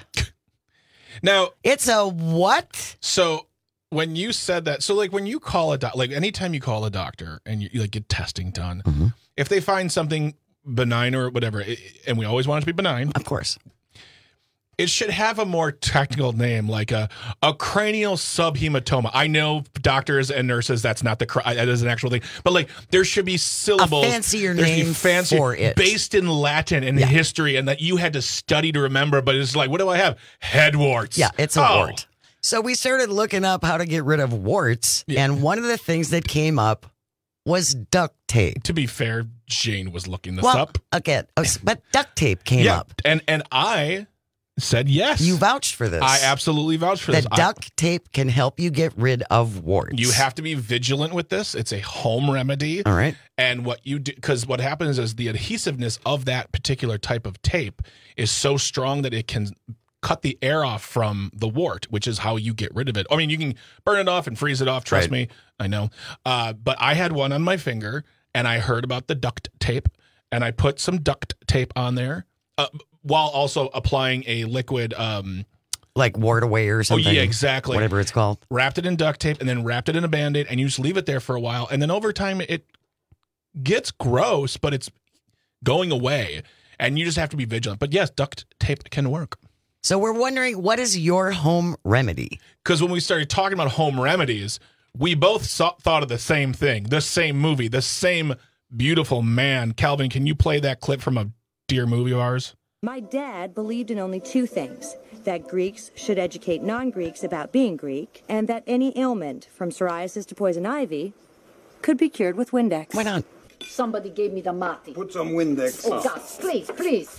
Now, It's a what? so when you said that, so like when you call a doc, like anytime you call a doctor and you, you like get testing done, Mm-hmm. if they find something benign or whatever, it, and we always want it to be benign, Of course. it should have a more technical name, like a a cranial subhematoma. I know doctors and nurses, that's not the cr- that is an actual thing, but like there should be syllables, A fancier there should be name fancy- for it. based in Latin and Yeah. history, and that you had to study to remember. But it's like, what do I have? Head warts. Yeah, it's a Oh. wart. So we started looking up how to get rid of warts, Yeah. and one of the things that came up was duct tape. To be fair, Jane was looking this Well, up. again, uh, but duct tape came Yeah, up. and and I said yes. You vouched for this. I absolutely vouched for the this. duct I, tape can help you get rid of warts. You have to be vigilant with this. It's a home remedy. All right. And what you do, because what happens is the adhesiveness of that particular type of tape is so strong that it can cut the air off from the wart, which is how you get rid of it. I mean, you can burn it off and freeze it off. Trust Right. me. I know. Uh, but I had one on my finger, and I heard about the duct tape, and I put some duct tape on there. Uh, while also applying a liquid, um, like wart away or something. Oh yeah, exactly. Whatever it's called. Wrapped it in duct tape and then wrapped it in a Band-Aid, and you just leave it there for a while. And then over time, it gets gross, but it's going away. And you just have to be vigilant. But yes, duct tape can work. So we're wondering, what is your home remedy? Because when we started talking about home remedies, we both saw, thought of the same thing, the same movie, the same beautiful man. Calvin, can you play that clip from a dear movie of ours? My dad believed in only two things, that Greeks should educate non-Greeks about being Greek, and that any ailment, from psoriasis to poison ivy, could be cured with Windex. Why not? Somebody gave me the mati. Put some Windex. Oh, God, please, please.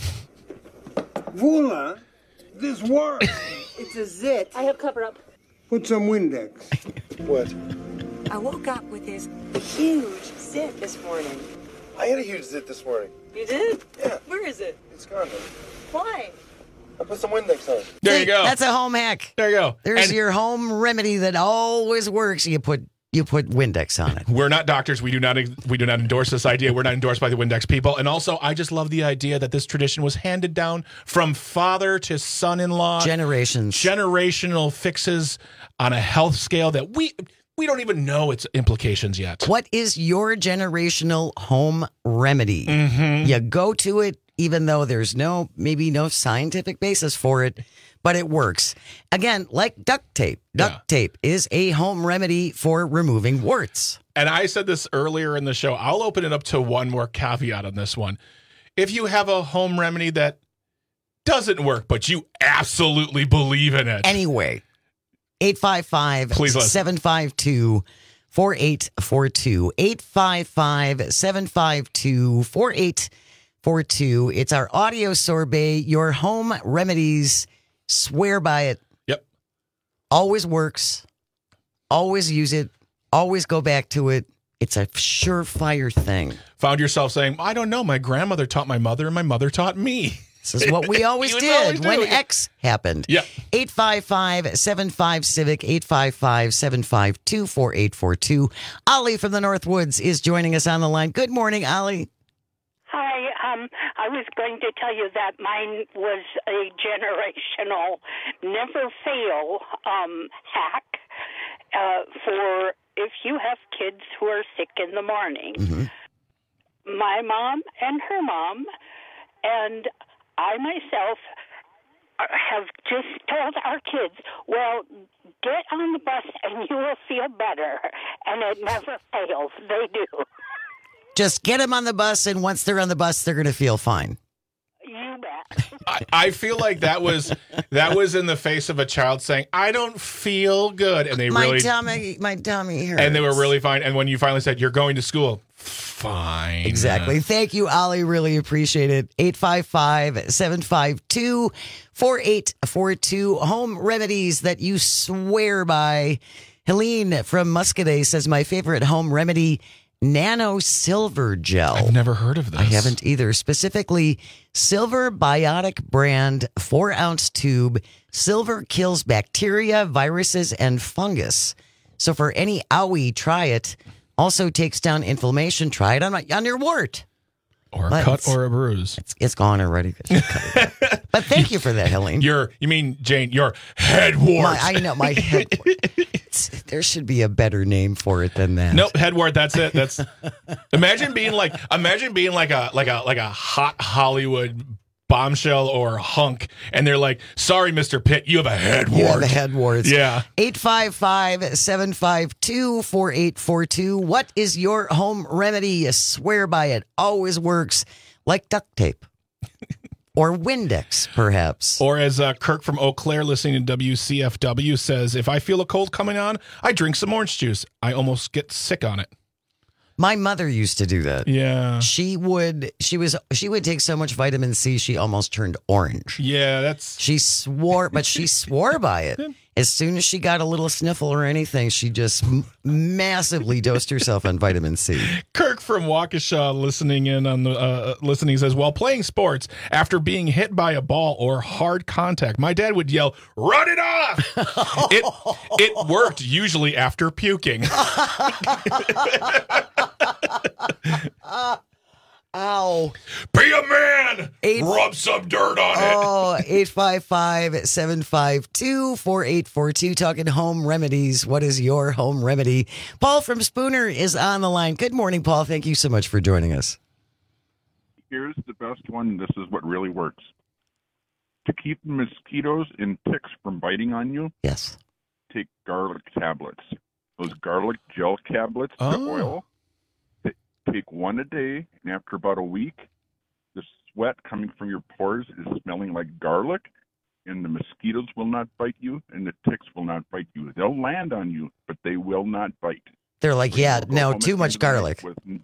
Vula, this works. It's a zit. I have cover up. Put some Windex. What? I woke up with this huge zit this morning. I had a huge zit this morning. You did? Yeah. Where is it? It's gone. Why? I put some Windex on. There See, you go. That's a home hack. There you go. There's And your home remedy that always works. You put you put Windex on it. we're not doctors. We do not we do not endorse this idea. We're not endorsed by the Windex people. And also, I just love the idea that this tradition was handed down from father to son-in-law. Generations. Generational fixes on a health scale that we we don't even know its implications yet. What is your generational home remedy? Mm-hmm. You go to it even though there's no, maybe no scientific basis for it, but it works. Again, like duct tape. Duct Yeah. tape is a home remedy for removing warts. And I said this earlier in the show. I'll open it up to one more caveat on this one. If you have a home remedy that doesn't work, but you absolutely believe in it. Anyway, eight five five, Please listen. seven five two, four eight four two. eight five five, seven five two, four eight four two. It's our audio sorbet. Your home remedies. Swear by it. Yep. Always works. Always use it. Always go back to it. It's a surefire thing. Found yourself saying, I don't know, my grandmother taught my mother and my mother taught me. This is what we always You would did always do when it. X happened. Yeah. eight five five, seven five, Civic, eight five five, seven five two, four eight four two. Ollie from the Northwoods is joining us on the line. Good morning, Ollie. Hi, um, I was going to tell you that mine was a generational never fail um, hack uh, for if you have kids who are sick in the morning. Mm-hmm. My mom and her mom and I myself have just told our kids, well, get on the bus and you will feel better. And it never fails. They do. Just get them on the bus, and once they're on the bus, they're going to feel fine. You bet. I, I feel like that was that was in the face of a child saying, I don't feel good. And they my really tummy, my tummy hurts. and they were really fine. And when you finally said, you're going to school, fine. Exactly. Thank you, Ollie. Really appreciate it. eight five five, seven five two, four eight four two. Home remedies that you swear by. Helene from Muscadet says, my favorite home remedy, Nano Silver Gel. I've never heard of this. I haven't either. Specifically, Silver Biotic brand, four ounce tube. Silver kills bacteria, viruses, and fungus. So for any owie, try it. Also takes down inflammation. Try it on, on your wart. Or a But cut it's- or a bruise. It's, it's gone already. But thank you for that, Helene. Your, you mean, Jane, your head wart. My, I know, my head wart. It's- there should be a better name for it than that. Nope, head wart. That's it. That's imagine being like imagine being like a like a like a hot Hollywood bombshell or hunk, and they're like, "Sorry, Mister Pitt, you have a head wart." You have a head wart. Yeah. eight five five, seven five two, four eight four two. What is your home remedy? You swear by it. Always works. Like duct tape. Or Windex, perhaps. Or as uh, Kirk from Eau Claire listening to W C F W says, if I feel a cold coming on, I drink some orange juice. I almost get sick on it. My mother used to do that. Yeah. She would she was she would take so much vitamin C she almost turned orange. Yeah, that's She swore, but she swore by it. As soon as she got a little sniffle or anything, she just m- massively dosed herself on vitamin C. Kirk from Waukesha listening in on the uh, listening says, while playing sports, after being hit by a ball or hard contact, my dad would yell, "Run it off!" it it worked usually after puking. Ow. Be a man! Eight, Rub some dirt on oh, it. eight five five, seven five two, four eight four two. Talking home remedies. What is your home remedy? Paul from Spooner is on the line. Good morning, Paul. Thank you so much for joining us. Here's the best one. This is what really works. To keep mosquitoes and ticks from biting on you, yes, take garlic tablets. Those garlic gel tablets, Oh. the oil. Take one a day, and after about a week, the sweat coming from your pores is smelling like garlic, and the mosquitoes will not bite you, and the ticks will not bite you. They'll land on you, but they will not bite. They're like, So yeah, you'll go no, home too at much the end of the night garlic. with-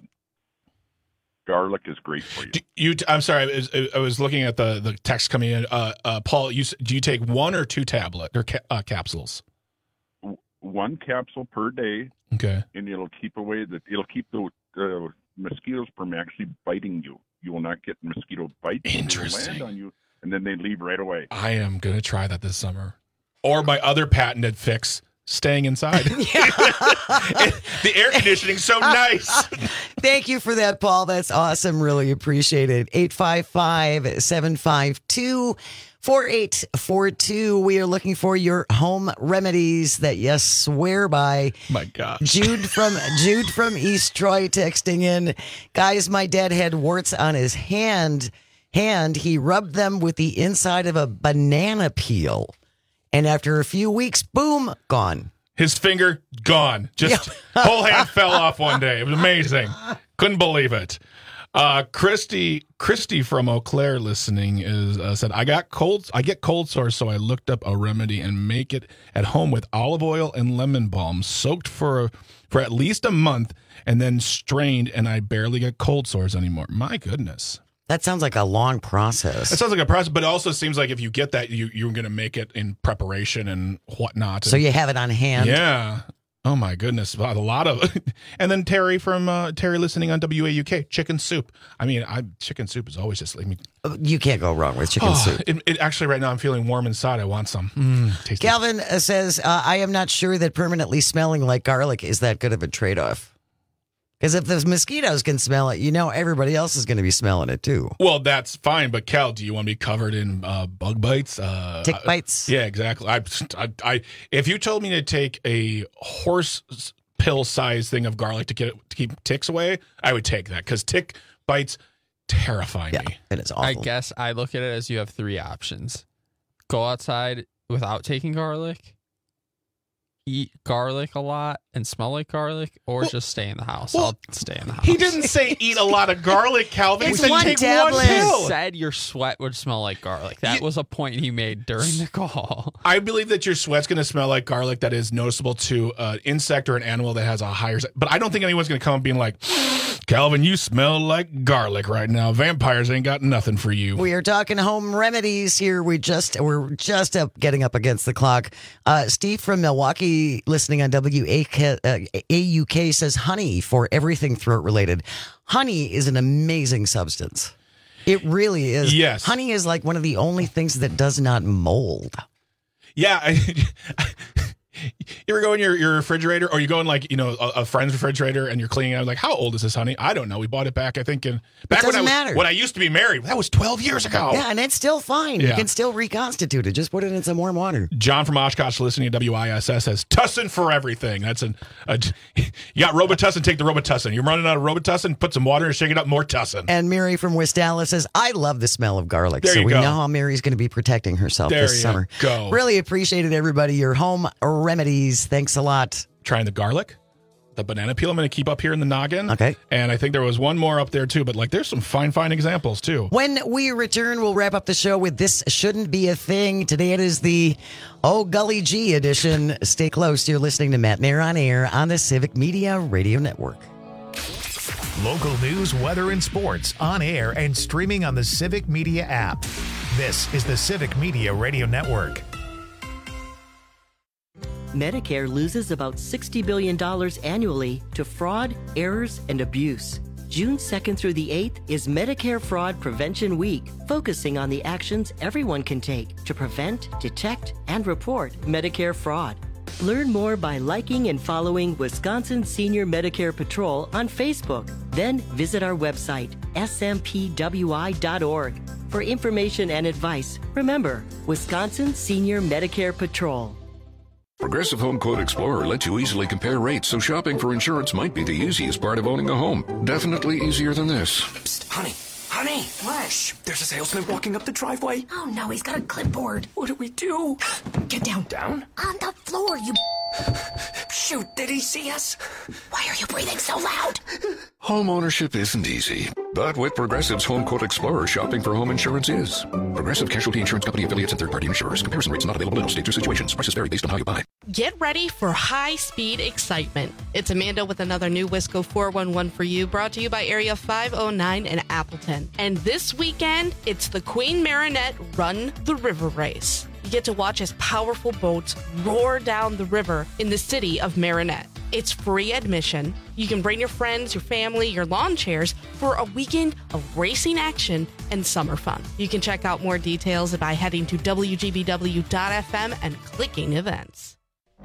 Garlic is great for you. Do you, I'm sorry, I was, I was looking at the, the text coming in. Uh, uh, Paul, you, s- do you take one or two tablet or ca- uh, capsules? One capsule per day, Okay. and it'll keep away the it'll keep the uh, mosquitoes from actually biting you. You will not get mosquito bites. They will Interesting. land on you, and then they leave right away. I am going to try that this summer. Or my other patented fix, staying inside. The air conditioning's so nice. Thank you for that, Paul. That's awesome. Really appreciate it. eight five five, seven five two, four eight four two. We are looking for your home remedies that you swear by. My God. Jude from Jude from East Troy texting in. Guys, my dad had warts on his hand. Hand. He rubbed them with the inside of a banana peel. And after a few weeks, boom, gone. His finger, gone. Just whole hand fell off one day. It was amazing. Couldn't believe it. Uh, Christy, Christy from Eau Claire listening is uh, said, I got cold. I get cold sores, so I looked up a remedy and make it at home with olive oil and lemon balm, soaked for for at least a month, and then strained, and I barely get cold sores anymore. My goodness. That sounds like a long process. It sounds like a process, but it also seems like if you get that, you, you're going to make it in preparation and whatnot. So And- you have it on hand. Yeah. Oh my goodness, wow, a lot of, and then Terry from uh, Terry listening on W A U K, chicken soup. I mean, I chicken soup is always just like me. You can't go wrong with chicken Oh, soup. It, it actually right now I'm feeling warm inside. I want some. Mm, tasty. Calvin uh, says, uh, I am not sure that permanently smelling like garlic is that good of a trade-off. Because if the mosquitoes can smell it, you know everybody else is going to be smelling it too. Well, that's fine, but Cal, do you want to be covered in uh, bug bites? Uh, Tick bites? Yeah, exactly. I, I, I, if you told me to take a horse pill size thing of garlic to get it, to keep ticks away, I would take that because tick bites terrify me. It is I guess I look at it as you have three options: go outside without taking garlic, eat garlic a lot and smell like garlic, or just stay in the house. I'll stay in the house. He didn't say eat a lot of garlic, Calvin. He It's said one take tablet. one pill. He said your sweat would smell like garlic. That was a point he made during the call. I believe that your sweat's going to smell like garlic that is noticeable to an insect or an animal that has a higher... But I don't think anyone's going to come up being like, Calvin, you smell like garlic right now. Vampires ain't got nothing for you. We are talking home remedies here. We just we're just up getting up against the clock. Uh, Steve from Milwaukee, listening on W A U K, says honey for everything throat related. Honey is an amazing substance. It really is. Yes. Honey is like one of the only things that does not mold. Yeah. I, you ever go in your, your refrigerator, or you go in like, you know, a, a friend's refrigerator and you're cleaning it out, like, how old is this honey? I don't know. We bought it back, I think, in back when I, doesn't was, matter. when I used to be married. That was twelve years ago. Yeah, and it's still fine. You Yeah. can still reconstitute it. Just put it in some warm water. John from Oshkosh listening to W I S S says Tussin for everything. That's an a, you got Robitussin, take the Robitussin. You're running out of Robitussin, put some water and shake it up, more Tussin. And Mary from West Dallas says, I love the smell of garlic. There so you we go. know how Mary's going to be protecting herself There this you summer. go. Really appreciate it, everybody. Your home remedies. Thanks a lot. Trying the garlic, the banana peel I'm going to keep up here in the noggin. Okay. And I think there was one more up there too, but like there's some fine, fine examples too. When we return, we'll wrap up the show with This Shouldn't Be a Thing. Today it is the Oh Gully G edition. Stay close. You're listening to Matt Nair on Air on the Civic Media Radio Network. Local news, weather, and sports on air and streaming on the Civic Media app. This is the Civic Media Radio Network. Medicare loses about sixty billion dollars annually to fraud, errors, and abuse. June second through the eighth is Medicare Fraud Prevention Week, focusing on the actions everyone can take to prevent, detect, and report Medicare fraud. Learn more by liking and following Wisconsin Senior Medicare Patrol on Facebook. Then visit our website, S M P W I dot org. For information and advice, remember, Wisconsin Senior Medicare Patrol. Progressive Home Quote Explorer lets you easily compare rates, so shopping for insurance might be the easiest part of owning a home. Definitely easier than this. Psst, honey. Honey! What? Shh, there's a salesman walking up the driveway. Oh no, he's got a clipboard. What do we do? Get down. Down? On the floor, you... Shoot, did he see us? Why are you breathing so loud? Home ownership isn't easy, but with Progressive's Home Quote Explorer, shopping for home insurance is. Progressive Casualty Insurance Company affiliates and third-party insurers. Comparison rates not available in all states or situations. Prices vary based on how you buy. Get ready for high-speed excitement. It's Amanda with another new Wisco four one one for you, brought to you by Area five oh nine in Appleton. And this weekend, it's the Queen Marinette Run the River Race. You get to watch as powerful boats roar down the river in the city of Marinette. It's free admission. You can bring your friends, your family, your lawn chairs for a weekend of racing action and summer fun. You can check out more details by heading to W G B W dot F M and clicking events.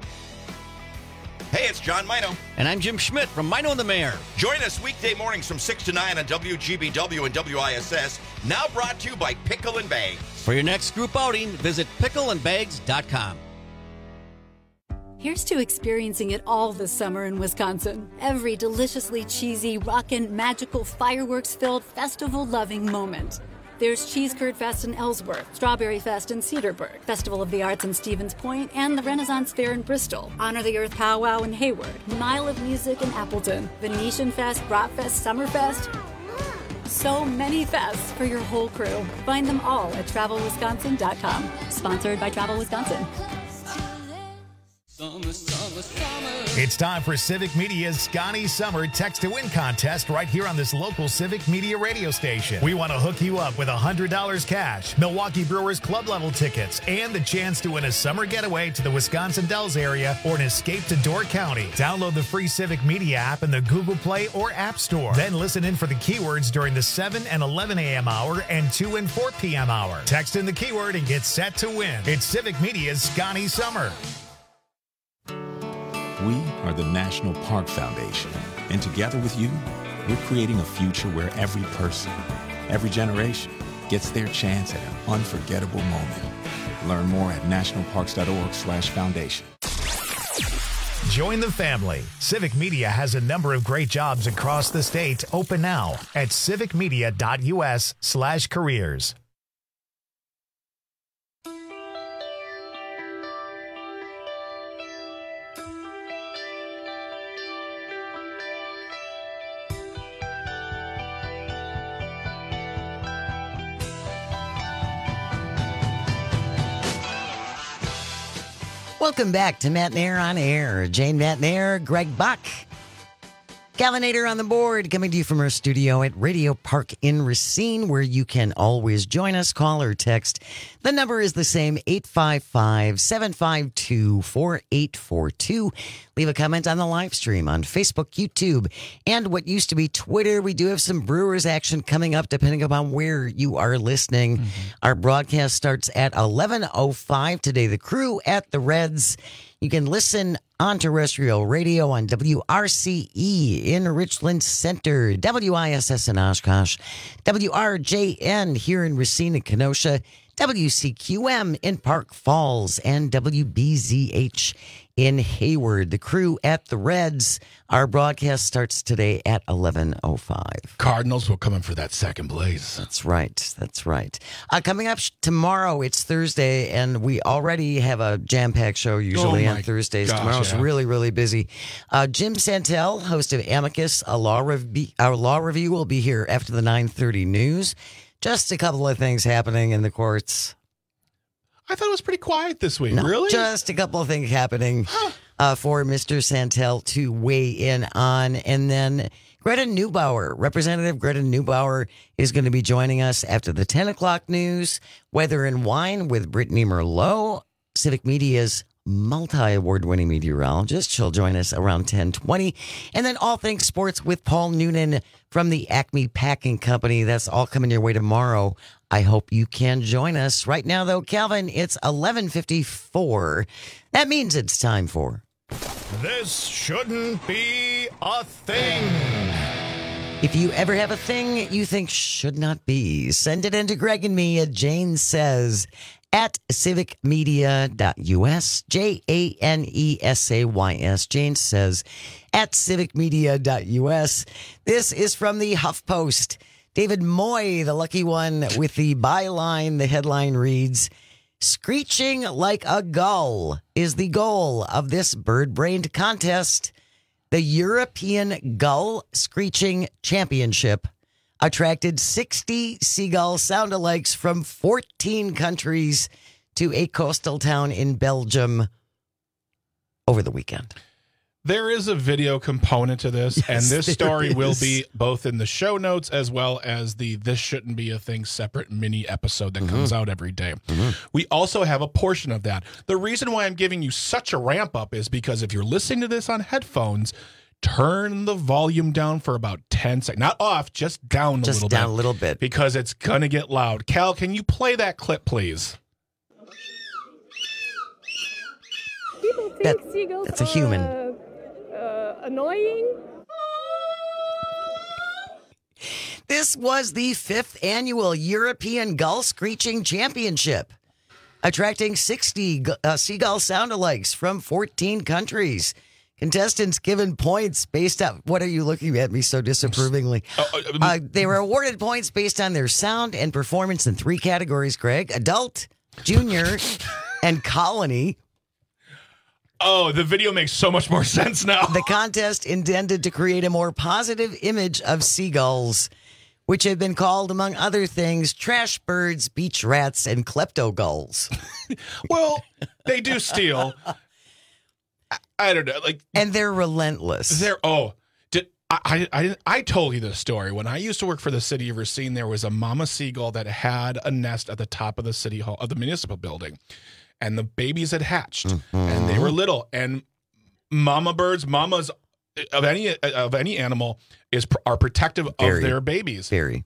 Hey, it's John Mino. And I'm Jim Schmidt from Mino and the Mayor. Join us weekday mornings from six to nine on W G B W and W I S S. Now brought to you by Pickle and Bags. For your next group outing, visit pickle and bags dot com. Here's to experiencing it all this summer in Wisconsin. Every deliciously cheesy, rockin', magical, fireworks-filled, festival-loving moment. There's Cheese Curd Fest in Ellsworth, Strawberry Fest in Cedarburg, Festival of the Arts in Stevens Point, and the Renaissance Fair in Bristol, Honor the Earth Powwow in Hayward, Mile of Music in Appleton, Venetian Fest, Bratfest, Summerfest. So many fests for your whole crew. Find them all at travel wisconsin dot com. Sponsored by Travel Wisconsin. Summer, summer, summer. It's time for Civic Media's Scotty Summer Text to Win contest right here on this local Civic Media radio station. We want to hook you up with one hundred dollars cash, Milwaukee Brewers club level tickets, and the chance to win a summer getaway to the Wisconsin Dells area or an escape to Door County. Download the free Civic Media app in the Google Play or App Store. Then listen in for the keywords during the seven and eleven a.m. hour and two and four p.m. hour. Text in the keyword and get set to win. It's Civic Media's Scotty Summer. We are the National Park Foundation, and together with you, we're creating a future where every person, every generation, gets their chance at an unforgettable moment. Learn more at nationalparks.org slash foundation. Join the family. Civic Media has a number of great jobs across the state open now at civicmedia.us slash careers. Welcome back to Matt Nair on Air. Jane Matt Nair, Greg Buck. Calvinator on the board, coming to you from our studio at Radio Park in Racine, where you can always join us, call or text. The number is the same, eight five five, seven five two, four eight four two. Leave a comment on the live stream on Facebook, YouTube, and what used to be Twitter. We do have some Brewers action coming up, depending upon where you are listening. Mm-hmm. Our broadcast starts at eleven oh five today. The Crew at the Reds. You can listen on terrestrial radio on W R C E in Richland Center, W I S S in Oshkosh, W R J N here in Racine and Kenosha, W C Q M in Park Falls, and W B Z H in Hayward. The Crew at the Reds. Our broadcast starts today at eleven oh five. Cardinals will come in for that second place. That's right. That's right. Uh, coming up sh- tomorrow, it's Thursday, and we already have a jam-packed show usually oh on Thursdays. Gosh, Tomorrow's yeah. really, really busy. Uh, Jim Santel, host of Amicus, a law rev- our law review, will be here after the nine thirty news. Just a couple of things happening in the courts. I thought it was pretty quiet this week. No, really? Just a couple of things happening uh, for Mister Santel to weigh in on. And then Greta Neubauer, Representative Greta Neubauer, is going to be joining us after the ten o'clock news. Weather and Wine with Brittany Merlot, Civic Media's multi-award-winning meteorologist. She'll join us around ten twenty. And then All Things Sports with Paul Noonan from the Acme Packing Company. That's all coming your way tomorrow. I hope you can join us. Right now, though, Calvin, it's eleven fifty-four. That means it's time for... This shouldn't be a thing. If you ever have a thing you think should not be, send it in to Greg and me at Jane Says at civic media dot U S. J A N E S A Y S. Jane Says at civic media dot U S. This is from the HuffPost. David Moy, the lucky one with the byline. The headline reads, "Screeching like a gull is the goal of this bird-brained contest. The European Gull Screeching Championship attracted sixty seagull sound-alikes from fourteen countries to a coastal town in Belgium over the weekend." There is a video component to this, Yes, and this story there will is. be both in the show notes as well as the This Shouldn't Be a Thing separate mini episode that Mm-hmm. comes out every day. We also have a portion of that. The reason why I'm giving you such a ramp up is because if you're listening to this on headphones, turn the volume down for about ten seconds. Not off, just down a Just little down bit. a little bit. Because it's going to get loud. Cal, can you play that clip, please? People think That- seagulls that's a are, human. Uh, uh, annoying. This was the fifth annual European Gull Screeching Championship, attracting sixty uh, seagull sound-alikes from fourteen countries. Contestants given points based on... What are you looking at me so disapprovingly? Uh, they were awarded points based on their sound and performance in three categories, Greg. Adult, junior, and colony. Oh, the video makes so much more sense now. The contest intended to create a more positive image of seagulls, which have been called, among other things, trash birds, beach rats, and klepto gulls. Well, they do steal. I, I don't know, like, and they're relentless. They're oh, did I? I I, didn't, I told you this story when I used to work for the city of Racine. There was a mama seagull that had a nest at the top of the city hall of the municipal building. And the babies had hatched, Mm-hmm. and they were little. And mama birds, mamas of any of any animal is are protective Very. of their babies. Very.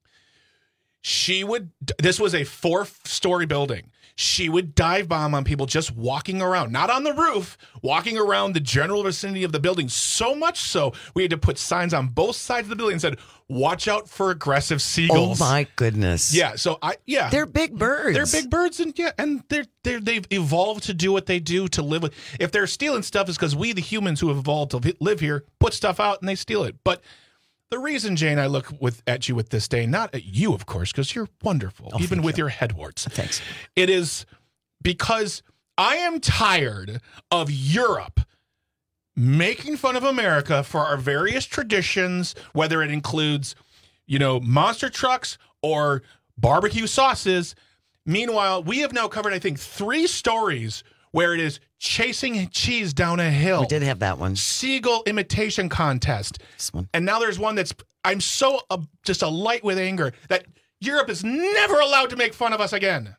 She would. This was a four-story building. She would dive bomb on people just walking around, not on the roof, walking around the general vicinity of the building. So much so, we had to put signs on both sides of the building that said, "Watch out for aggressive seagulls." Oh my goodness! Yeah, so I yeah, they're big birds. They're big birds, and yeah, and they're they they've evolved to do what they do to live with. If they're stealing stuff, it's because we, the humans who have evolved to live here, put stuff out and they steal it. But the reason, Jane, I look with at you with disdain, not at you, of course, because you're wonderful, Oh, even with you. your headwarts. Thanks. It is because I am tired of Europe making fun of America for our various traditions, whether it includes, you know, monster trucks or barbecue sauces. Meanwhile, we have now covered, I think, three stories where it is chasing cheese down a hill. We did have that one. Seagull imitation contest. And now there's one that's, I'm so uh, just alight with anger that Europe is never allowed to make fun of us again.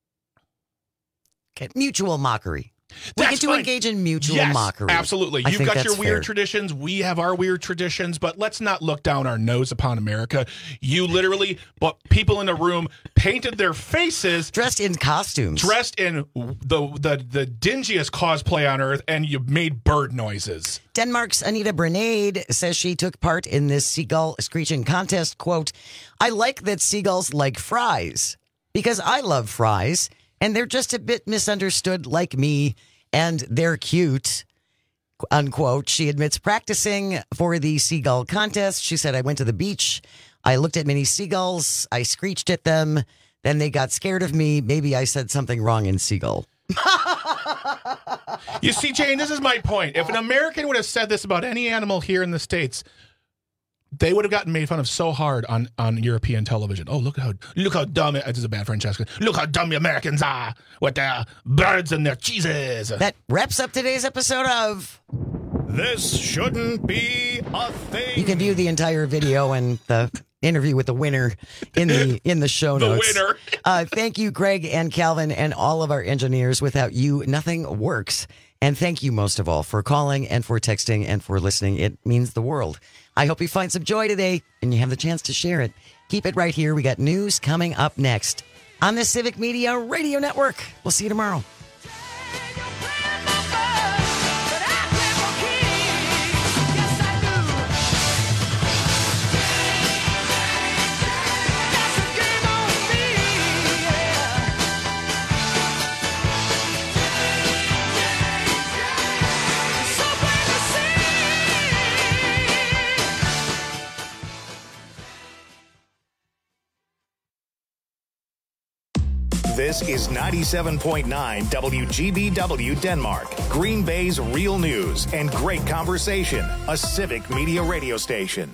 Okay. Mutual mockery. We That's get to fine. engage in mutual yes, mockery. Absolutely. I You've think got your that's weird fair. traditions. We have our weird traditions, but let's not look down our nose upon America. You literally, but people in the room painted their faces. Dressed in costumes. Dressed in the, the, the dingiest cosplay on earth, and you made bird noises. Denmark's Anita Bernade says she took part in this seagull screeching contest. Quote, "I like that seagulls like fries because I love fries. And they're just a bit misunderstood like me, and they're cute," unquote. She admits practicing for the seagull contest. She said, "I went to the beach. I looked at many seagulls. I screeched at them. Then they got scared of me. Maybe I said something wrong in seagull." You see, Jane, this is my point. If an American would have said this about any animal here in the States, they would have gotten made fun of so hard on, on European television. Oh, look how look how dumb it, this is a bad Francesca. Look how dumb the Americans are with their birds and their cheeses. That wraps up today's episode of This shouldn't be a thing. You can view the entire video and the interview with the winner in the in the show The notes. winner. uh, thank you, Greg and Calvin, and all of our engineers. Without you, nothing works. And thank you most of all for calling and for texting and for listening. It means the world. I hope you find some joy today and you have the chance to share it. Keep it right here. We got news coming up next on the Civic Media Radio Network. We'll see you tomorrow. This is ninety-seven point nine W G B W Denmark, Green Bay's real news and great conversation, a civic media radio station.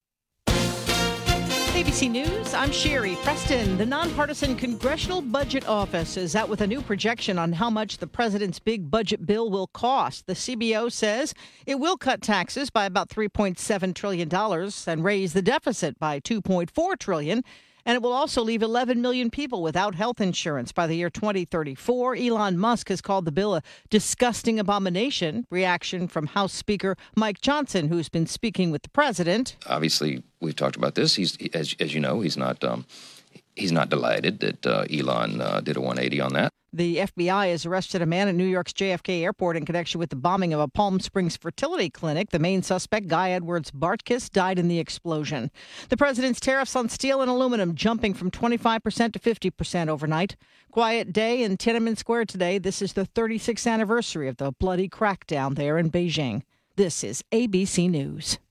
A B C News, I'm Sherry Preston. The nonpartisan Congressional Budget Office is out with a new projection on how much the president's big budget bill will cost. The C B O says it will cut taxes by about three point seven trillion dollars and raise the deficit by two point four trillion dollars. And it will also leave eleven million people without health insurance by the year twenty thirty-four. Elon Musk has called the bill a disgusting abomination. Reaction from House Speaker Mike Johnson, who's been speaking with the president. Obviously, we've talked about this. He's, as, as you know, he's not um, he's not delighted that uh, Elon uh, did a one eighty on that. The F B I has arrested a man at New York's J F K Airport in connection with the bombing of a Palm Springs fertility clinic. The main suspect, Guy Edwards Bartkiss, died in the explosion. The president's tariffs on steel and aluminum jumping from twenty-five percent to fifty percent overnight. Quiet day in Tiananmen Square today. This is the thirty-sixth anniversary of the bloody crackdown there in Beijing. This is A B C News.